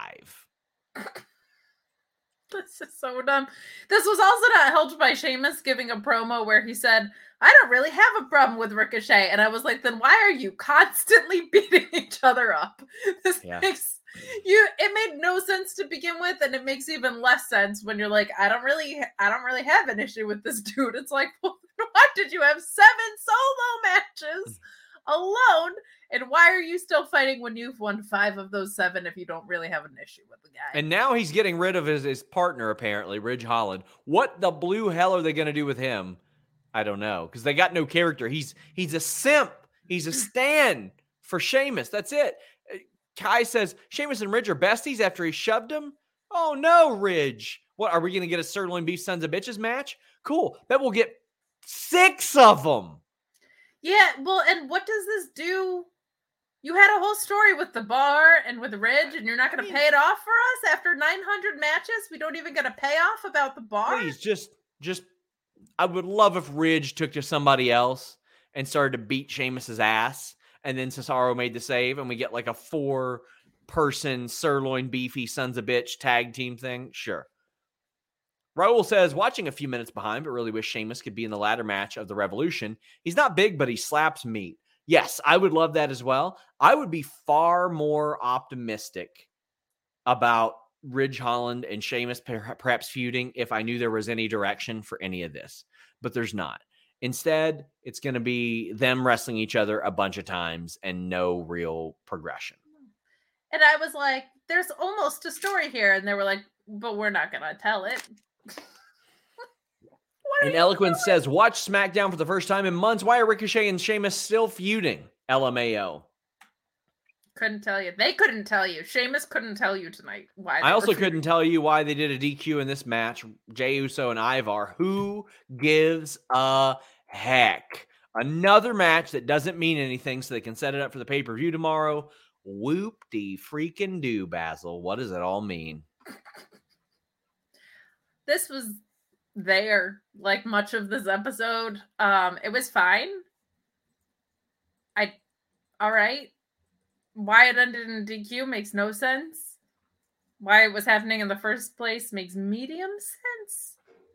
Speaker 2: This is so dumb. This was also not helped by Sheamus giving a promo where he said, I don't really have a problem with Ricochet. And I was like, then why are you constantly beating each other up? This makes it made no sense to begin with, and it makes even less sense when you're like, I don't really have an issue with this dude. It's like, well, why did you have 7 solo matches alone. And why are you still fighting when you've won 5 of those 7 if you don't really have an issue with the guy?
Speaker 1: And now he's getting rid of his partner, apparently, Ridge Holland. What the blue hell are they going to do with him? I don't know, because they got no character. He's a simp. He's a stan for Sheamus. That's it. Kai says Sheamus and Ridge are besties after he shoved him. Oh, no, Ridge. What, are we going to get a sirloin beef sons of bitches match? Cool. Bet we'll get 6 of them.
Speaker 2: Yeah, well, and what does this do? You had a whole story with the bar and with Ridge, and you're not going to pay it off for us after 900 matches? We don't even get a payoff about the bar?
Speaker 1: Please, just I would love if Ridge took to somebody else and started to beat Sheamus's ass, and then Cesaro made the save, and we get like a 4-person sirloin beefy sons of bitch tag team thing. Sure. Raul says, watching a few minutes behind, but really wish Sheamus could be in the ladder match of the Revolution. He's not big, but he slaps meat. Yes, I would love that as well. I would be far more optimistic about Ridge Holland and Sheamus perhaps feuding if I knew there was any direction for any of this, but there's not. Instead, it's going to be them wrestling each other a bunch of times and no real progression.
Speaker 2: And I was like, there's almost a story here. And they were like, but we're not going to tell it.
Speaker 1: And Eloquence says, watch SmackDown for the first time in months. Why are Ricochet and Sheamus still feuding? LMAO.
Speaker 2: Couldn't tell you. They couldn't tell you. Sheamus couldn't tell you tonight why.
Speaker 1: I also couldn't tell you why they did a DQ in this match. Jey Uso and Ivar. Who gives a heck? Another match that doesn't mean anything so they can set it up for the pay-per-view tomorrow. Whoop-de-freaking-do, Basil. What does it all mean?
Speaker 2: This was there, like much of this episode. It was fine. All right. Why it ended in a DQ makes no sense. Why it was happening in the first place makes medium sense.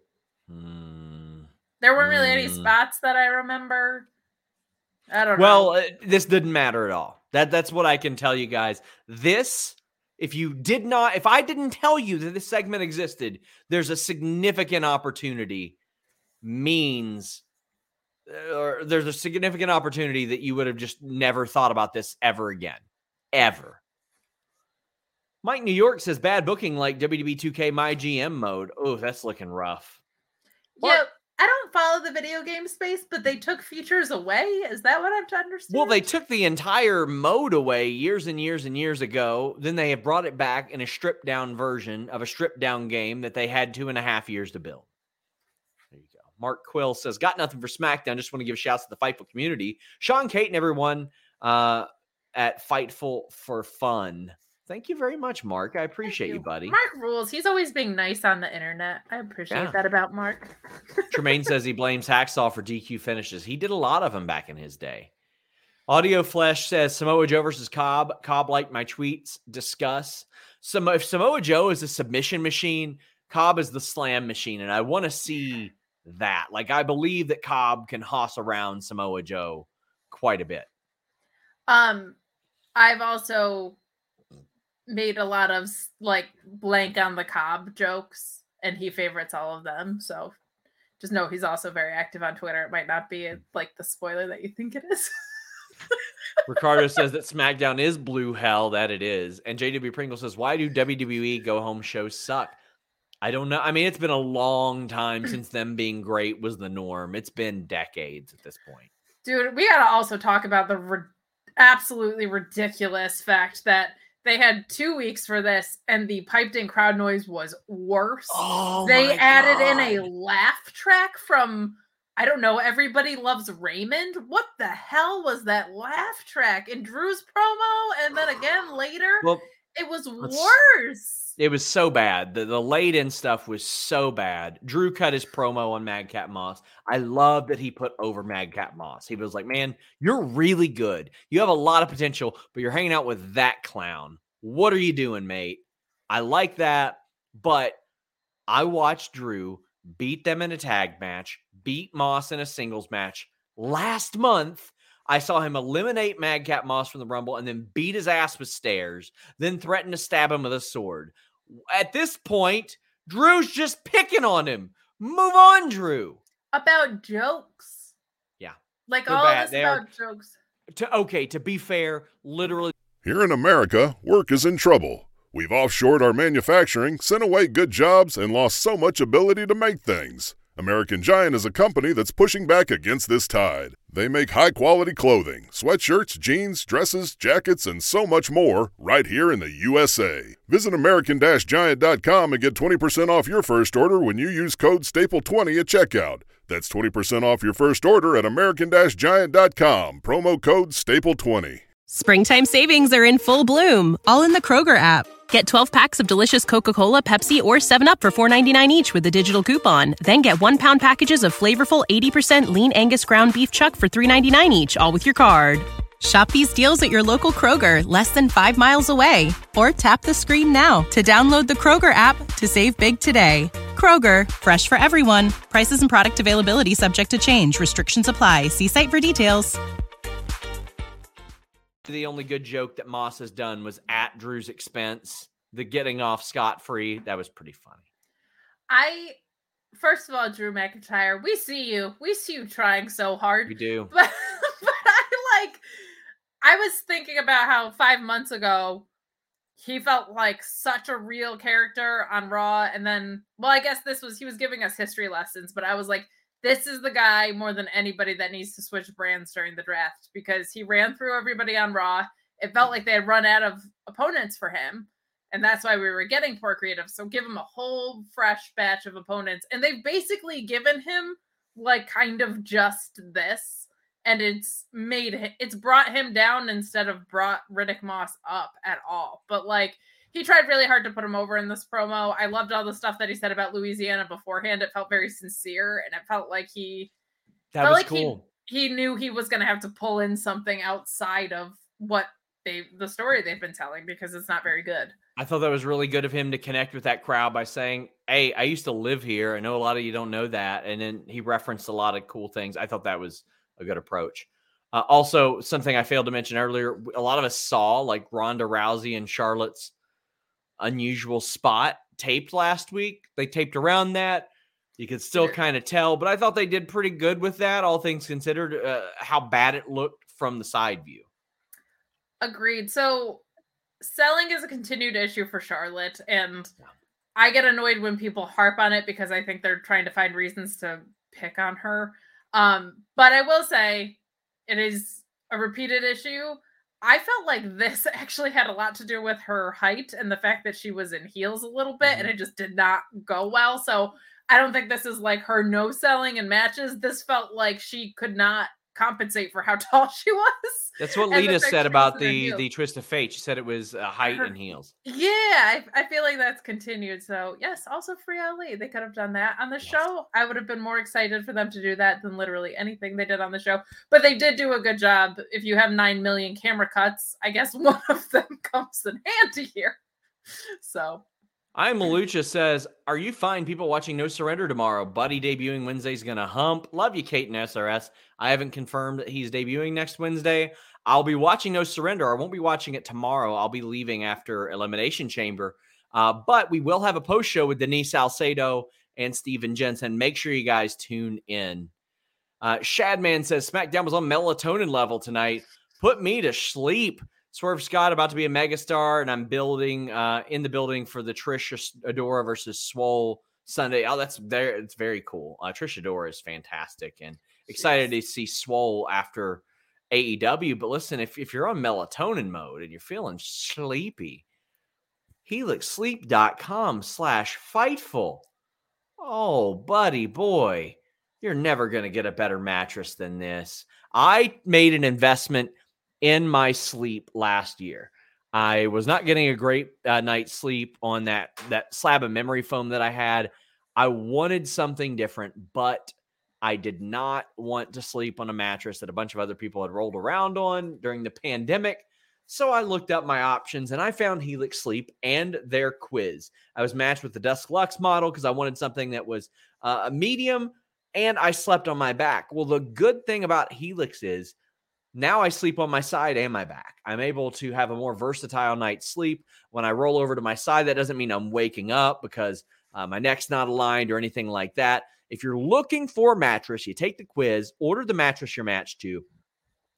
Speaker 2: There weren't really any spots that I remember. I don't know.
Speaker 1: Well, this didn't matter at all. That's what I can tell you guys. This, if I didn't tell you that this segment existed, there's a significant opportunity there's a significant opportunity that you would have just never thought about this ever again. Ever. Mike New York says bad booking like WWE 2K My GM mode. Oh, that's looking rough.
Speaker 2: Yeah, I don't follow the video game space, but they took features away. Is that what I'm to understand?
Speaker 1: Well, they took the entire mode away years and years and years ago. Then they have brought it back in a stripped down version of a stripped down game that they had 2.5 years to build. There you go. Mark Quill says, got nothing for SmackDown. Just want to give shouts to the Fightful community. Sean, Kate, and everyone at Fightful for Fun. Thank you very much, Mark. I appreciate you, buddy.
Speaker 2: Mark rules. He's always being nice on the internet. I appreciate that about Mark.
Speaker 1: Tremaine says he blames Hacksaw for DQ finishes. He did a lot of them back in his day. Audio Flesh says Samoa Joe versus Cobb. Cobb liked my tweets. Discuss. If Samoa Joe is a submission machine, Cobb is the slam machine, and I want to see that. Like, I believe that Cobb can hoss around Samoa Joe quite a bit.
Speaker 2: I've also made a lot of like blank on the Cobb jokes, and he favorites all of them. So just know he's also very active on Twitter. It might not be like the spoiler that you think it is.
Speaker 1: Ricardo says that SmackDown is blue hell. That it is. And JW Pringle says, why do WWE go home shows suck? I don't know. I mean, it's been a long time since them being great was the norm. It's been decades at this point.
Speaker 2: Dude, we got to also talk about the absolutely ridiculous fact that they had 2 weeks for this, and the piped-in crowd noise was worse.
Speaker 1: Oh,
Speaker 2: they added in a laugh track from, I don't know, Everybody Loves Raymond. What the hell was that laugh track in Drew's promo? And then again later, it was worse.
Speaker 1: It was so bad. The laid-in stuff was so bad. Drew cut his promo on Madcap Moss. I love that he put over Madcap Moss. He was like, man, you're really good. You have a lot of potential, but you're hanging out with that clown. What are you doing, mate? I like that, but I watched Drew beat them in a tag match, beat Moss in a singles match. Last month, I saw him eliminate Madcap Moss from the Rumble and then beat his ass with stairs, then threaten to stab him with a sword. At this point, Drew's just picking on him. Move on, Drew.
Speaker 2: About jokes.
Speaker 1: Yeah.
Speaker 2: Like all of this about jokes.
Speaker 1: To be fair, literally.
Speaker 5: Here in America, work is in trouble. We've offshored our manufacturing, sent away good jobs, and lost so much ability to make things. American Giant is a company that's pushing back against this tide. They make high-quality clothing, sweatshirts, jeans, dresses, jackets, and so much more right here in the USA. Visit American-Giant.com and get 20% off your first order when you use code STAPLE20 at checkout. That's 20% off your first order at American-Giant.com, promo code STAPLE20.
Speaker 6: Springtime savings are in full bloom, all in the Kroger app. Get 12 packs of delicious Coca-Cola, Pepsi, or 7-Up for $4.99 each with a digital coupon. Then get 1-pound packages of flavorful 80% lean Angus ground beef chuck for $3.99 each, all with your card. Shop these deals at your local Kroger, less than 5 miles away. Or tap the screen now to download the Kroger app to save big today. Kroger, fresh for everyone. Prices and product availability subject to change. Restrictions apply. See site for details.
Speaker 1: The only good joke that Moss has done was at Drew's expense. The getting off scot-free. That was pretty funny.
Speaker 2: First of all, Drew McIntyre, we see you. We see you trying so hard.
Speaker 1: We do.
Speaker 2: But I was thinking about how 5 months ago, he felt like such a real character on Raw. And then, I guess he was giving us history lessons, but I was like, this is the guy more than anybody that needs to switch brands during the draft, because he ran through everybody on Raw. It felt like they had run out of opponents for him. And that's why we were getting poor creative. So give him a whole fresh batch of opponents. And they've basically given him like kind of just this. And it's brought him down instead of brought Riddick Moss up at all. But he tried really hard to put him over in this promo. I loved all the stuff that he said about Louisiana beforehand. It felt very sincere, and it felt like
Speaker 1: that was cool.
Speaker 2: He knew he was going to have to pull in something outside of what the story they've been telling, because it's not very good.
Speaker 1: I thought that was really good of him to connect with that crowd by saying, hey, I used to live here. I know a lot of you don't know that. And then he referenced a lot of cool things. I thought that was a good approach. Also, something I failed to mention earlier, a lot of us saw Ronda Rousey and Charlotte's unusual spot taped last week. They taped around that. You could still kind of tell, but I thought they did pretty good with that, all things considered, how bad it looked from the side view.
Speaker 2: Agreed. So selling is a continued issue for Charlotte, and I get annoyed when people harp on it because I think they're trying to find reasons to pick on her. But I will say it is a repeated issue. I felt like this actually had a lot to do with her height and the fact that she was in heels a little bit, and it just did not go well. So I don't think this is like her no selling in matches. This felt like she could not compensate for how tall she was.
Speaker 1: That's what Lita said about the Twist of Fate. She said it was height and heels.
Speaker 2: Yeah, I feel like that's continued. So yes, also Free Ali. They could have done that on the show. I would have been more excited for them to do that than literally anything they did on the show. But they did do a good job. If you have 9 million camera cuts, I guess one of them comes in handy here. So
Speaker 1: I'm Malucha says, are you fine people watching No Surrender tomorrow? Buddy debuting Wednesday's going to hump. Love you, Kate and SRS. I haven't confirmed that he's debuting next Wednesday. I'll be watching No Surrender. I won't be watching it tomorrow. I'll be leaving after Elimination Chamber. But we will have a post show with Denise Salcedo and Steven Jensen. Make sure you guys tune in. Shadman says, SmackDown was on melatonin level tonight. Put me to sleep. Swerve Scott about to be a megastar, and I'm building in the building for the Trish Adora versus Swole Sunday. Oh, that's there. It's very cool. Trish Adora is fantastic, and excited to see Swole after AEW. But listen, if you're on melatonin mode and you're feeling sleepy, helixsleep.com/Fightful. Oh, buddy boy, you're never going to get a better mattress than this. I made an investment in my sleep last year. I was not getting a great night's sleep on that slab of memory foam that I had. I wanted something different, but I did not want to sleep on a mattress that a bunch of other people had rolled around on during the pandemic. So I looked up my options and I found Helix Sleep and their quiz. I was matched with the Dusk Lux model because I wanted something that was a medium, and I slept on my back. Well, the good thing about Helix is now I sleep on my side and my back. I'm able to have a more versatile night's sleep. When I roll over to my side, that doesn't mean I'm waking up because my neck's not aligned or anything like that. If you're looking for a mattress, you take the quiz, order the mattress you're matched to,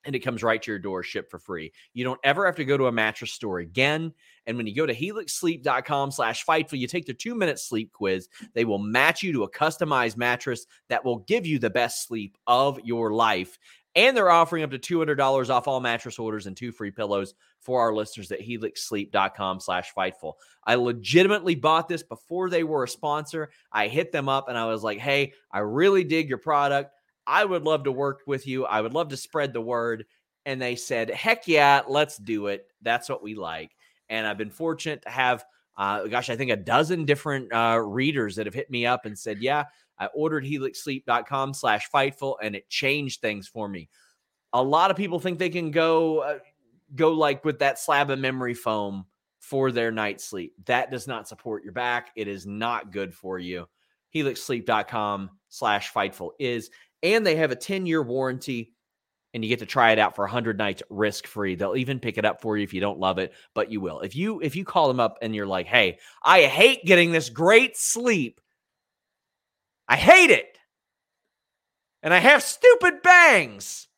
Speaker 1: and it comes right to your door, shipped for free. You don't ever have to go to a mattress store again. And when you go to helixsleep.com/Fightful, you take their 2-minute sleep quiz. They will match you to a customized mattress that will give you the best sleep of your life. And they're offering up to $200 off all mattress orders and 2 free pillows for our listeners at helixsleep.com/Fightful. I legitimately bought this before they were a sponsor. I hit them up and I was like, hey, I really dig your product. I would love to work with you. I would love to spread the word. And they said, heck yeah, let's do it. That's what we like. And I've been fortunate to have, I think a dozen different readers that have hit me up and said, yeah, I ordered helixsleep.com/Fightful and it changed things for me. A lot of people think they can go like with that slab of memory foam for their night's sleep. That does not support your back. It is not good for you. helixsleep.com/Fightful is. And they have a 10-year warranty, and you get to try it out for 100 nights risk-free. They'll even pick it up for you if you don't love it, but you will. If you call them up and you're like, hey, I hate getting this great sleep. I hate it. And I have stupid bangs.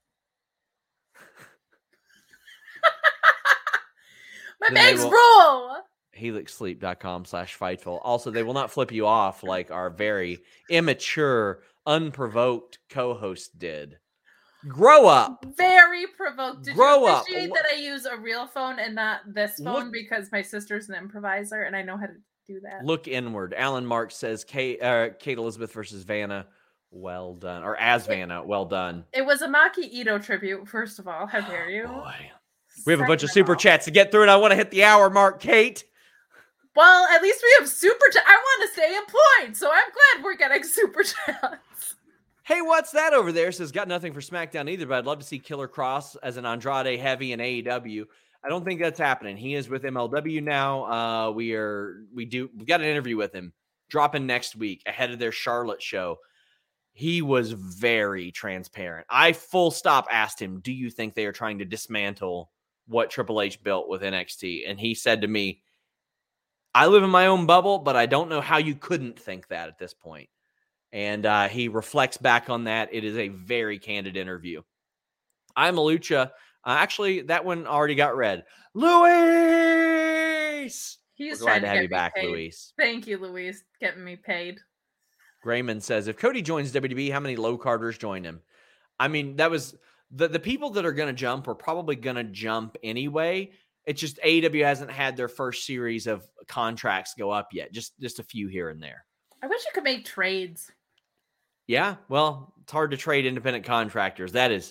Speaker 2: My bangs rule.
Speaker 1: helixsleep.com/Fightful. Also, they will not flip you off like our very immature, unprovoked co-host did. Grow up.
Speaker 2: Very provoked. Did
Speaker 1: Grow
Speaker 2: you
Speaker 1: up.
Speaker 2: appreciate that I use a real phone and not this phone because my sister's an improviser and I know how to do that?
Speaker 1: Look inward. Alan Mark says Kate Elizabeth versus Vanna. Well done. Or as Vanna. Well done.
Speaker 2: It was a Maki Ito tribute, first of all. How dare you?
Speaker 1: Boy. We have a bunch of super chats to get through, and I want to hit the hour mark, Kate.
Speaker 2: Well, at least we have super chat. I want to stay employed, so I'm glad we're getting super chats.
Speaker 1: Hey, what's that over there? Says, got nothing for SmackDown either, but I'd love to see Killer Cross as an Andrade heavy in AEW. I don't think that's happening. He is with MLW now. We've got an interview with him dropping next week ahead of their Charlotte show. He was very transparent. I full stop asked him, do you think they are trying to dismantle what Triple H built with NXT? And he said to me, I live in my own bubble, but I don't know how you couldn't think that at this point. And he reflects back on that. It is a very candid interview. I'm a Lucha. Actually, that one already got read. Luis!
Speaker 2: He's
Speaker 1: We're glad
Speaker 2: trying
Speaker 1: to
Speaker 2: to
Speaker 1: have
Speaker 2: get
Speaker 1: you
Speaker 2: me
Speaker 1: back,
Speaker 2: paid.
Speaker 1: Luis.
Speaker 2: Thank you, Luis, getting me paid.
Speaker 1: Grayman says, if Cody joins WWE, how many low carders join him? I mean, that was the people that are going to jump are probably going to jump anyway. It's just AEW hasn't had their first series of contracts go up yet. Just a few here and there.
Speaker 2: I wish you could make trades.
Speaker 1: Yeah, well, it's hard to trade independent contractors. That is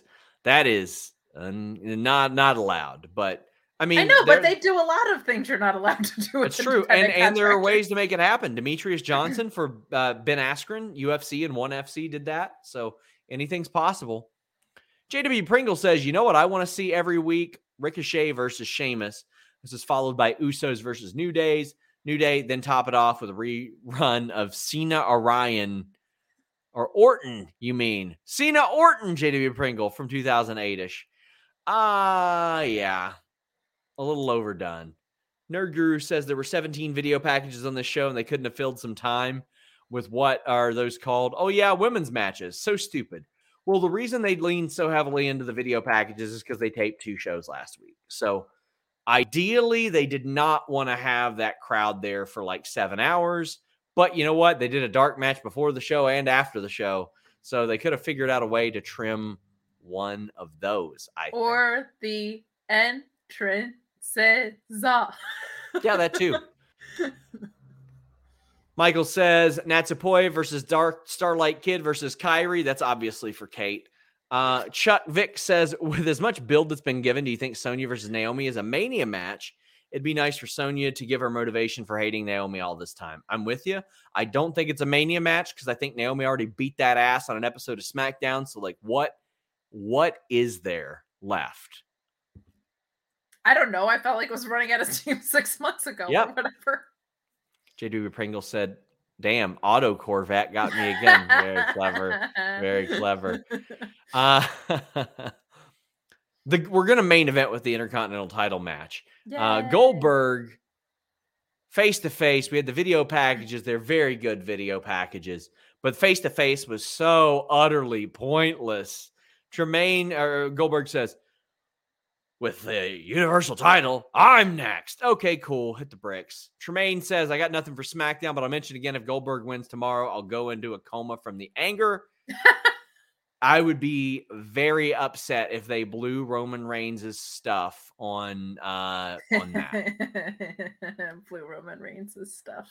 Speaker 1: not allowed. But I mean,
Speaker 2: I know, but they do a lot of things you're not allowed to do.
Speaker 1: It's true, and there are ways to make it happen. Demetrius Johnson for Ben Askren, UFC and ONE FC did that. So anything's possible. JW Pringle says, you know what I want to see every week? Ricochet versus Sheamus. This is followed by Usos versus New Day, then top it off with a rerun of Cena Orton, Cena Orton, JW Pringle from 2008-ish. Yeah. A little overdone. Nerd Guru says there were 17 video packages on this show and they couldn't have filled some time with what are those called? Oh, yeah, women's matches. So stupid. Well, the reason they leaned so heavily into the video packages is because they taped 2 shows last week. So ideally, they did not want to have that crowd there for like 7 hours. But you know what? They did a dark match before the show and after the show. So they could have figured out a way to trim one of those, I think.
Speaker 2: Or the entrances.
Speaker 1: Yeah, that too. Michael says Natsupoi versus Starlight Kid versus Kairi. That's obviously for Kate. Chuck Vick says, with as much build that's been given, do you think Sonya versus Naomi is a Mania match? It'd be nice for Sonya to give her motivation for hating Naomi all this time. I'm with you. I don't think it's a Mania match because I think Naomi already beat that ass on an episode of SmackDown. So, like, what is there left?
Speaker 2: I don't know. I felt like it was running out of steam 6 months ago or whatever.
Speaker 1: J.W. Pringle said, damn, Auto Corvette got me again. Very clever. Very clever. We're going to main event with the Intercontinental title match. Goldberg, face-to-face. We had the video packages. They're very good video packages. But face-to-face was so utterly pointless. Goldberg says, with the Universal title, I'm next. Okay, cool. Hit the bricks. Tremaine says, I got nothing for SmackDown, but I'll mention again, if Goldberg wins tomorrow, I'll go into a coma from the anger. I would be very upset if they blew Roman Reigns' stuff on that.
Speaker 2: Blew Roman Reigns' stuff.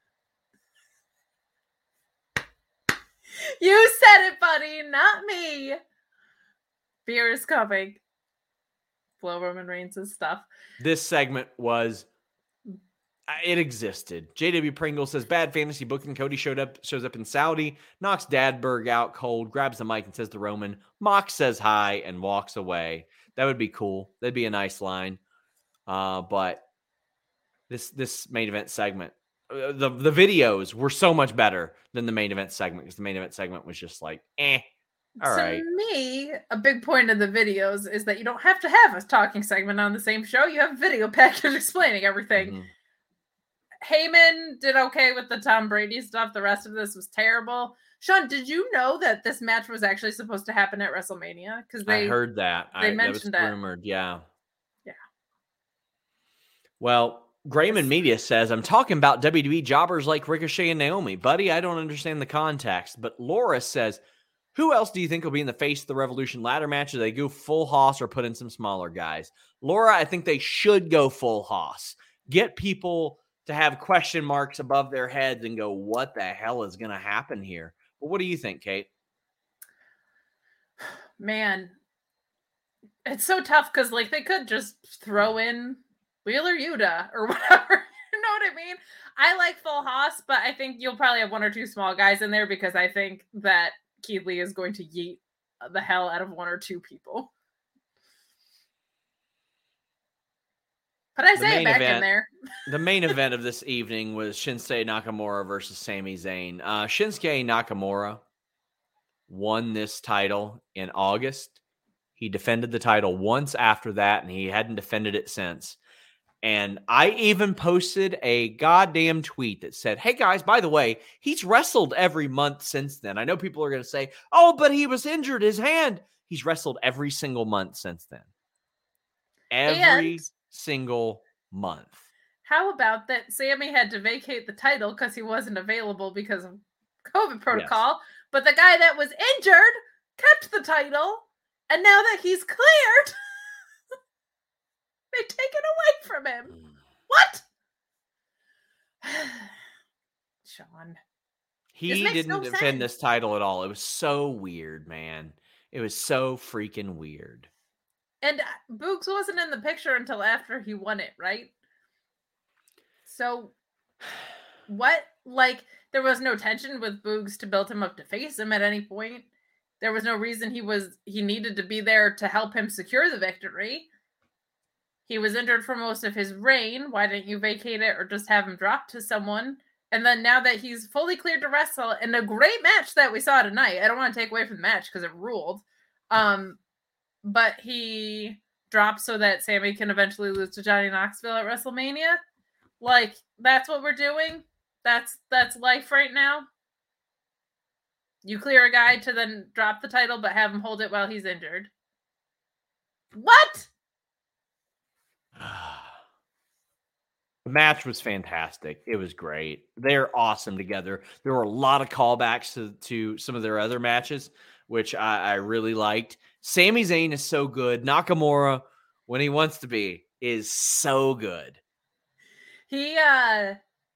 Speaker 2: You said it, buddy, not me. Fear is coming. Blow Roman Reigns' stuff.
Speaker 1: This segment was, it existed. JW Pringle says, bad fantasy booking. Cody shows up in Saudi, knocks Dadberg out cold, grabs the mic and says to Roman, Mox says hi and walks away. That would be cool. That'd be a nice line. But this main event segment, the videos were so much better than the main event segment, because the main event segment was just like, all right.
Speaker 2: To me, a big point of the videos is that you don't have to have a talking segment on the same show. You have a video package explaining everything. Heyman did okay with the Tom Brady stuff. The rest of this was terrible. Sean, did you know that this match was actually supposed to happen at WrestleMania? Because I
Speaker 1: heard that.
Speaker 2: They mentioned that.
Speaker 1: Rumored, yeah.
Speaker 2: Yeah.
Speaker 1: Well, Grayman Media says, I'm talking about WWE jobbers like Ricochet and Naomi. Buddy, I don't understand the context. But Laura says, who else do you think will be in the face of the Revolution ladder match? Do they go full Hoss or put in some smaller guys? Laura, I think they should go full Hoss. Get people to have question marks above their heads and go, what the hell is going to happen here? But what do you think, Kate?
Speaker 2: Man, it's so tough because, like, they could just throw in Wheeler Yuta or whatever. You know what I mean? I like full Hoss, but I think you'll probably have one or two small guys in there because I think that Keith Lee is going to yeet the hell out of one or two people. But I say it back in there.
Speaker 1: The main event of this evening was Shinsuke Nakamura versus Sami Zayn. Shinsuke Nakamura won this title in August. He defended the title once after that, and he hadn't defended it since. And I even posted a goddamn tweet that said, hey guys, by the way, he's wrestled every month since then. I know people are going to say, oh, but he was injured, his hand. He's wrestled every single month since then. Every single month.
Speaker 2: How about that Sammy had to vacate the title because he wasn't available because of COVID protocol, but the guy that was injured kept the title, and now that he's cleared, they take it away from him. What? Sean.
Speaker 1: He didn't defend this title at all. It was so weird, man. It was so freaking weird.
Speaker 2: And Boogs wasn't in the picture until after he won it, right? So, what? Like, there was no tension with Boogs to build him up to face him at any point. There was no reason he needed to be there to help him secure the victory. He was injured for most of his reign. Why didn't you vacate it or just have him drop to someone? And then now that he's fully cleared to wrestle in a great match that we saw tonight, I don't want to take away from the match because it ruled. But he drops so that Sammy can eventually lose to Johnny Knoxville at WrestleMania. Like, that's what we're doing. That's life right now. You clear a guy to then drop the title, but have him hold it while he's injured. What?
Speaker 1: The match was fantastic. It was great. They're awesome together. There were a lot of callbacks to some of their other matches, which I really liked. Sami Zayn is so good. Nakamura, when he wants to be, is so good.
Speaker 2: I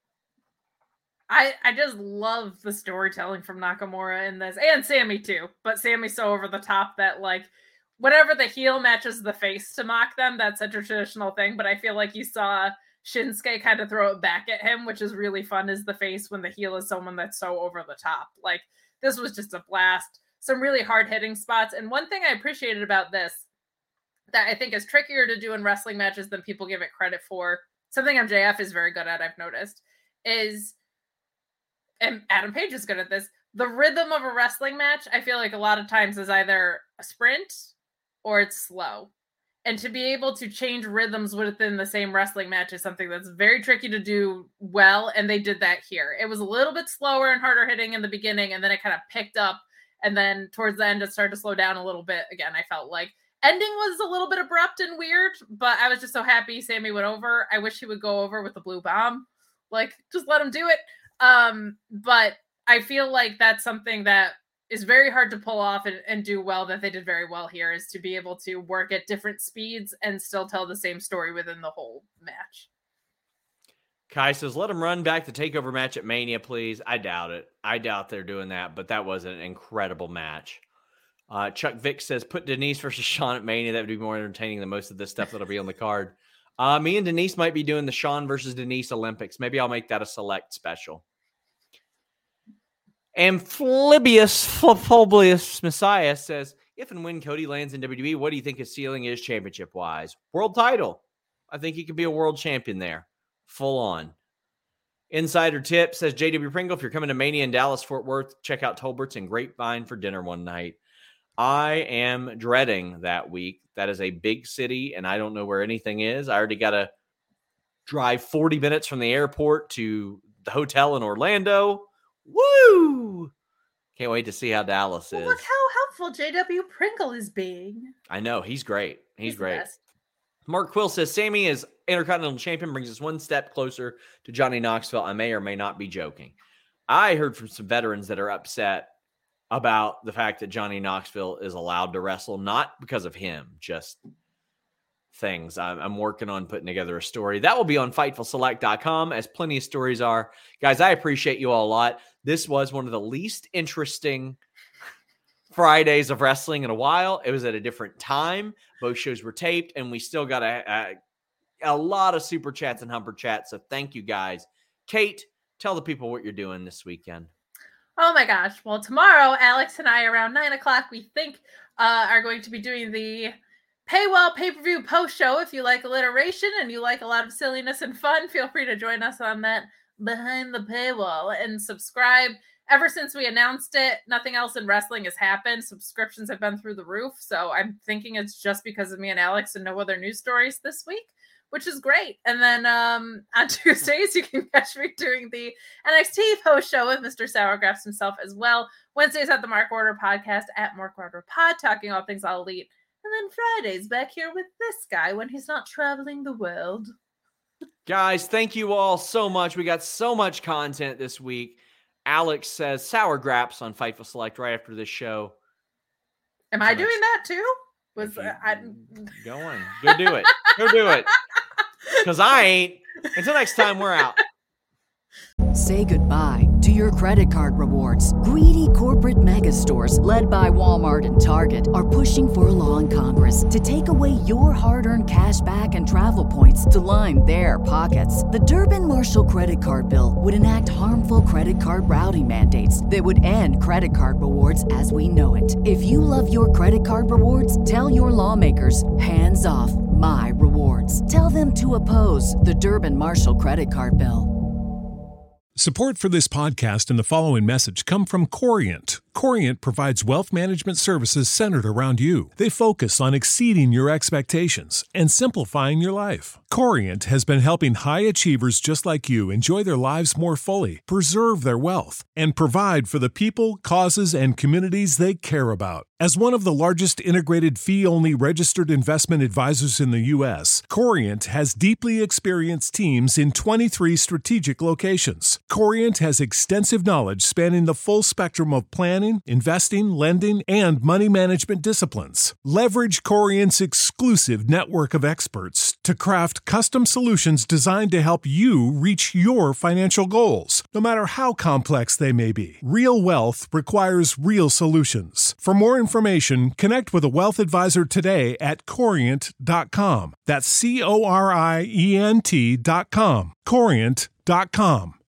Speaker 2: just love the storytelling from Nakamura in this, and Sammy too. But Sammy's so over the top that, like, whenever the heel matches the face to mock them, that's a traditional thing. But I feel like you saw Shinsuke kind of throw it back at him, which is really fun as the face when the heel is someone that's so over the top. Like, this was just a blast. Some really hard-hitting spots. And one thing I appreciated about this that I think is trickier to do in wrestling matches than people give it credit for, something MJF is very good at, I've noticed, is, and Adam Page is good at this, the rhythm of a wrestling match, I feel like a lot of times is either a sprint or it's slow. And to be able to change rhythms within the same wrestling match is something that's very tricky to do well, and they did that here. It was a little bit slower and harder hitting in the beginning, and then it kind of picked up And then towards the end, it started to slow down a little bit. Again, I felt like ending was a little bit abrupt and weird, but I was just so happy Sammy went over. I wish he would go over with the blue bomb. Like, just let him do it. But I feel like that's something that is very hard to pull off and do well, that they did very well here, is to be able to work at different speeds and still tell the same story within the whole match.
Speaker 1: Kai says, let him run back the takeover match at Mania, please. I doubt it. I doubt they're doing that, but that was an incredible match. Chuck Vick says, put Denise versus Shawn at Mania. That would be more entertaining than most of this stuff that'll be on the card. Me and Denise might be doing the Shawn versus Denise Olympics. Maybe I'll make that a select special. Amphibious Messiah says, if and when Cody lands in WWE, what do you think his ceiling is championship-wise? World title. I think he could be a world champion there. Full on. Insider Tip says, JW Pringle, if you're coming to Mania in Dallas, Fort Worth, check out Tolbert's and Grapevine for dinner one night. I am dreading that week. That is a big city, and I don't know where anything is. I already got to drive 40 minutes from the airport to the hotel in Orlando. Woo! Can't wait to see how Dallas is.
Speaker 2: Look how helpful JW Pringle is being.
Speaker 1: I know. He's great. He's great.
Speaker 2: Best.
Speaker 1: Mark Quill says, Sammy as Intercontinental Champion brings us one step closer to Johnny Knoxville. I may or may not be joking. I heard from some veterans that are upset about the fact that Johnny Knoxville is allowed to wrestle, not because of him, just things. I'm working on putting together a story. That will be on FightfulSelect.com, as plenty of stories are. Guys, I appreciate you all a lot. This was one of the least interesting Fridays of wrestling in a while. It was at a different time. Both shows were taped, and we still got a lot of super chats and humper chats. So thank you guys. Kate, tell the people what you're doing this weekend.
Speaker 2: Oh my gosh. Well, tomorrow, Alex and I around 9 o'clock, we think are going to be doing the Paywall pay-per-view post show. If you like alliteration and you like a lot of silliness and fun, feel free to join us on that Behind the Paywall and subscribe. Ever since we announced it, nothing else in wrestling has happened. Subscriptions have been through the roof. So I'm thinking it's just because of me and Alex and no other news stories this week, which is great. And then on Tuesdays, you can catch me doing the NXT post show with Mr. Sourgrass himself as well. Wednesdays at the Mark Order podcast at Mark Order Pod, talking all things All Elite. And then Fridays back here with this guy when he's not traveling the world.
Speaker 1: Guys, thank you all so much. We got so much content this week. Alex says Sour Graps on Fightful Select right after this show.
Speaker 2: Am I doing that too?
Speaker 1: Go on. Go do it. Go do it. Because I ain't. Until next time, we're out.
Speaker 4: Say goodbye to your credit card rewards. Greedy corporate mega stores, led by Walmart and Target, are pushing for a law in Congress to take away your hard-earned cash back and travel points to line their pockets. The Durbin-Marshall credit card bill would enact harmful credit card routing mandates that would end credit card rewards as we know it. If you love your credit card rewards, tell your lawmakers, hands off my rewards. Tell them to oppose the Durbin-Marshall credit card bill.
Speaker 7: Support for this podcast and the following message come from Corient. Corient provides wealth management services centered around you. They focus on exceeding your expectations and simplifying your life. Corient has been helping high achievers just like you enjoy their lives more fully, preserve their wealth, and provide for the people, causes, and communities they care about. As one of the largest integrated fee-only registered investment advisors in the U.S., Corient has deeply experienced teams in 23 strategic locations. Corient has extensive knowledge spanning the full spectrum of planning, investing, lending, and money management disciplines. Leverage Corient's exclusive network of experts to craft custom solutions designed to help you reach your financial goals, no matter how complex they may be. Real wealth requires real solutions. For more information, connect with a wealth advisor today at Corient.com. That's Corient.com. Corient.com.